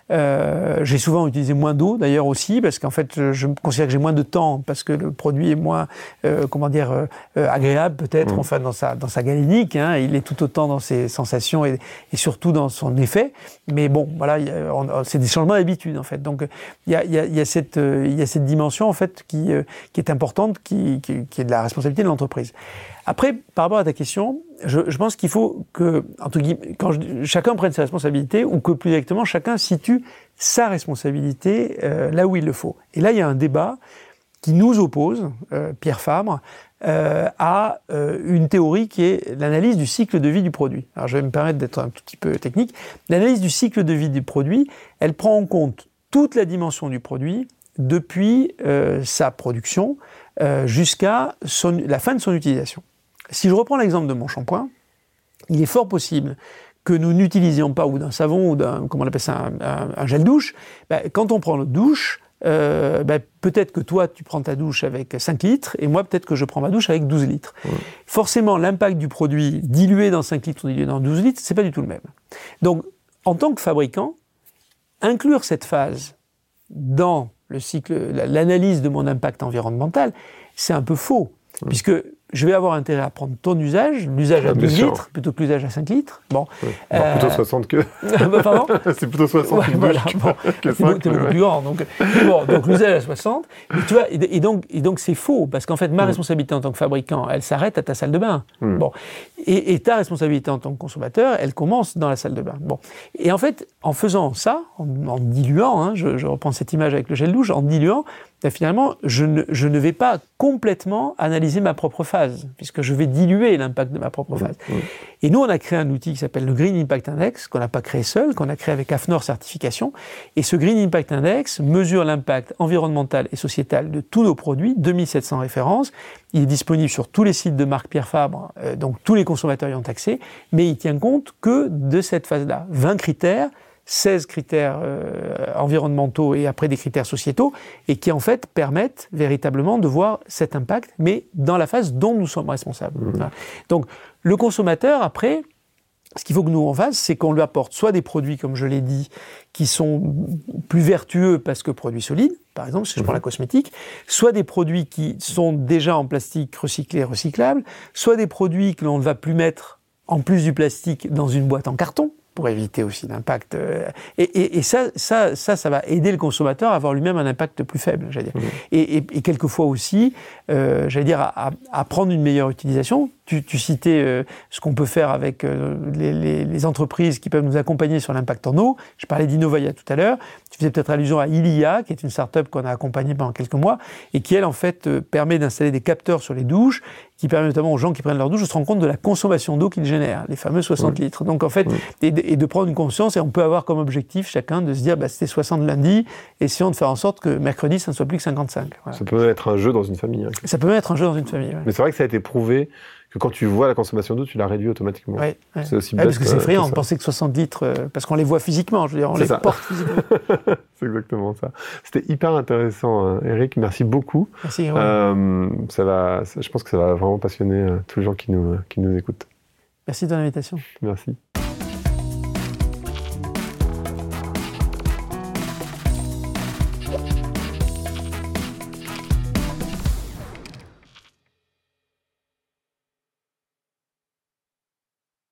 Euh, j'ai souvent utilisé moins d'eau, d'ailleurs aussi, parce qu'en fait, je, je considère que j'ai moins de temps, parce que le produit est moins, euh, comment dire, euh, agréable peut-être, mmh. enfin dans sa, dans sa galénique. Hein, il est tout autant dans ses sensations et, et surtout dans son effet. Mais bon, voilà, y a, on, c'est des changements d'habitude en fait. Donc il y a, y a, y a cette, euh, y a cette dimension en fait qui, euh, qui est importante, qui, qui, qui est de la responsabilité de l'entreprise. Après, par rapport à ta question, je, je pense qu'il faut que, entre guillemets, quand je, chacun prenne ses responsabilités, ou que plus exactement, chacun situe sa responsabilité euh, là où il le faut. Et là, il y a un débat qui nous oppose, euh, Pierre Fabre, euh, à euh, une théorie qui est l'analyse du cycle de vie du produit. Alors, je vais me permettre d'être un tout petit peu technique. L'analyse du cycle de vie du produit, elle prend en compte toute la dimension du produit depuis euh, sa production euh, jusqu'à son, la fin de son utilisation. Si je reprends l'exemple de mon shampoing, il est fort possible que nous n'utilisions pas, ou d'un savon, ou d'un, comment on appelle ça, un, un, un gel douche. Ben, quand on prend notre douche, euh, ben, peut-être que toi, tu prends ta douche avec cinq litres, et moi, peut-être que je prends ma douche avec douze litres. Mmh. Forcément, l'impact du produit dilué dans cinq litres ou dilué dans douze litres, c'est pas du tout le même. Donc, en tant que fabricant, inclure cette phase dans le cycle, l'analyse de mon impact environnemental, c'est un peu faux, mmh. puisque je vais avoir intérêt à prendre ton usage, l'usage à douze litres, plutôt que l'usage à cinq litres. Bon. Oui. Euh... plutôt soixante que... bah, pardon. C'est plutôt soixante ouais, voilà, bon. que cinq. T'es beaucoup plus grand. Donc, bon, donc l'usage à soixante. Mais tu vois, et, et, donc, et donc c'est faux, parce qu'en fait, ma mmh. responsabilité en tant que fabricant, elle s'arrête à ta salle de bain. Mmh. Bon. Et, et ta responsabilité en tant que consommateur, elle commence dans la salle de bain. Bon. Et en fait, en faisant ça, en, en diluant, hein, je, je reprends cette image avec le gel douche, en diluant, ben finalement, je ne, je ne vais pas complètement analyser ma propre phase, puisque je vais diluer l'impact de ma propre phase. Mmh. Et nous, on a créé un outil qui s'appelle le Green Impact Index, qu'on n'a pas créé seul, qu'on a créé avec AFNOR Certification. Et ce Green Impact Index mesure l'impact environnemental et sociétal de tous nos produits, deux mille sept cents références. Il est disponible sur tous les sites de marque Pierre Fabre, euh, donc tous les consommateurs y ont accès, mais il tient compte que de cette phase-là. vingt critères, seize critères euh, environnementaux et après des critères sociétaux, et qui en fait permettent véritablement de voir cet impact, mais dans la phase dont nous sommes responsables. Mmh. Voilà. Donc le consommateur, après, ce qu'il faut que nous on fasse, c'est qu'on lui apporte soit des produits, comme je l'ai dit, qui sont plus vertueux parce que produits solides, par exemple, si je prends la cosmétique, soit des produits qui sont déjà en plastique recyclé, recyclable, soit des produits que l'on ne va plus mettre, en plus du plastique, dans une boîte en carton, pour éviter aussi l'impact. Euh, et, et, et ça, ça, ça, ça va aider le consommateur à avoir lui-même un impact plus faible, j'allais dire. Mmh. Et, et, et quelquefois aussi, euh, j'allais dire, à, à prendre une meilleure utilisation. Tu, tu citais euh, ce qu'on peut faire avec euh, les, les, les entreprises qui peuvent nous accompagner sur l'impact en eau. Je parlais d'Innovaya tout à l'heure. Tu faisais peut-être allusion à Ilia, qui est une start-up qu'on a accompagnée pendant quelques mois et qui, elle, en fait, euh, permet d'installer des capteurs sur les douches, qui permet notamment aux gens qui prennent leur douche de se rendre compte de la consommation d'eau qu'ils génèrent, les fameux soixante oui. litres. Donc, en fait, oui. et, de, et de prendre une conscience, et on peut avoir comme objectif chacun de se dire, bah, c'était soixante lundi, essayons de faire en sorte que mercredi, ça ne soit plus que cinquantacinq. Voilà. Ça peut même être un jeu dans une famille. Hein. Ça peut même être un jeu dans une famille, ouais. Mais c'est vrai que ça a été prouvé que quand tu vois la consommation d'eau, tu la réduis automatiquement. Ouais, ouais. C'est aussi ouais, parce que, que c'est effrayant de ça. penser que soixante litres, euh, parce qu'on les voit physiquement, je veux dire, on c'est les ça. porte physiquement. C'est exactement ça. C'était hyper intéressant, hein. Eric, merci beaucoup. Merci. Ouais. Euh, ça va, ça, je pense que ça va vraiment passionner euh, tous les gens qui nous, qui nous écoutent. Merci de ton invitation. Merci.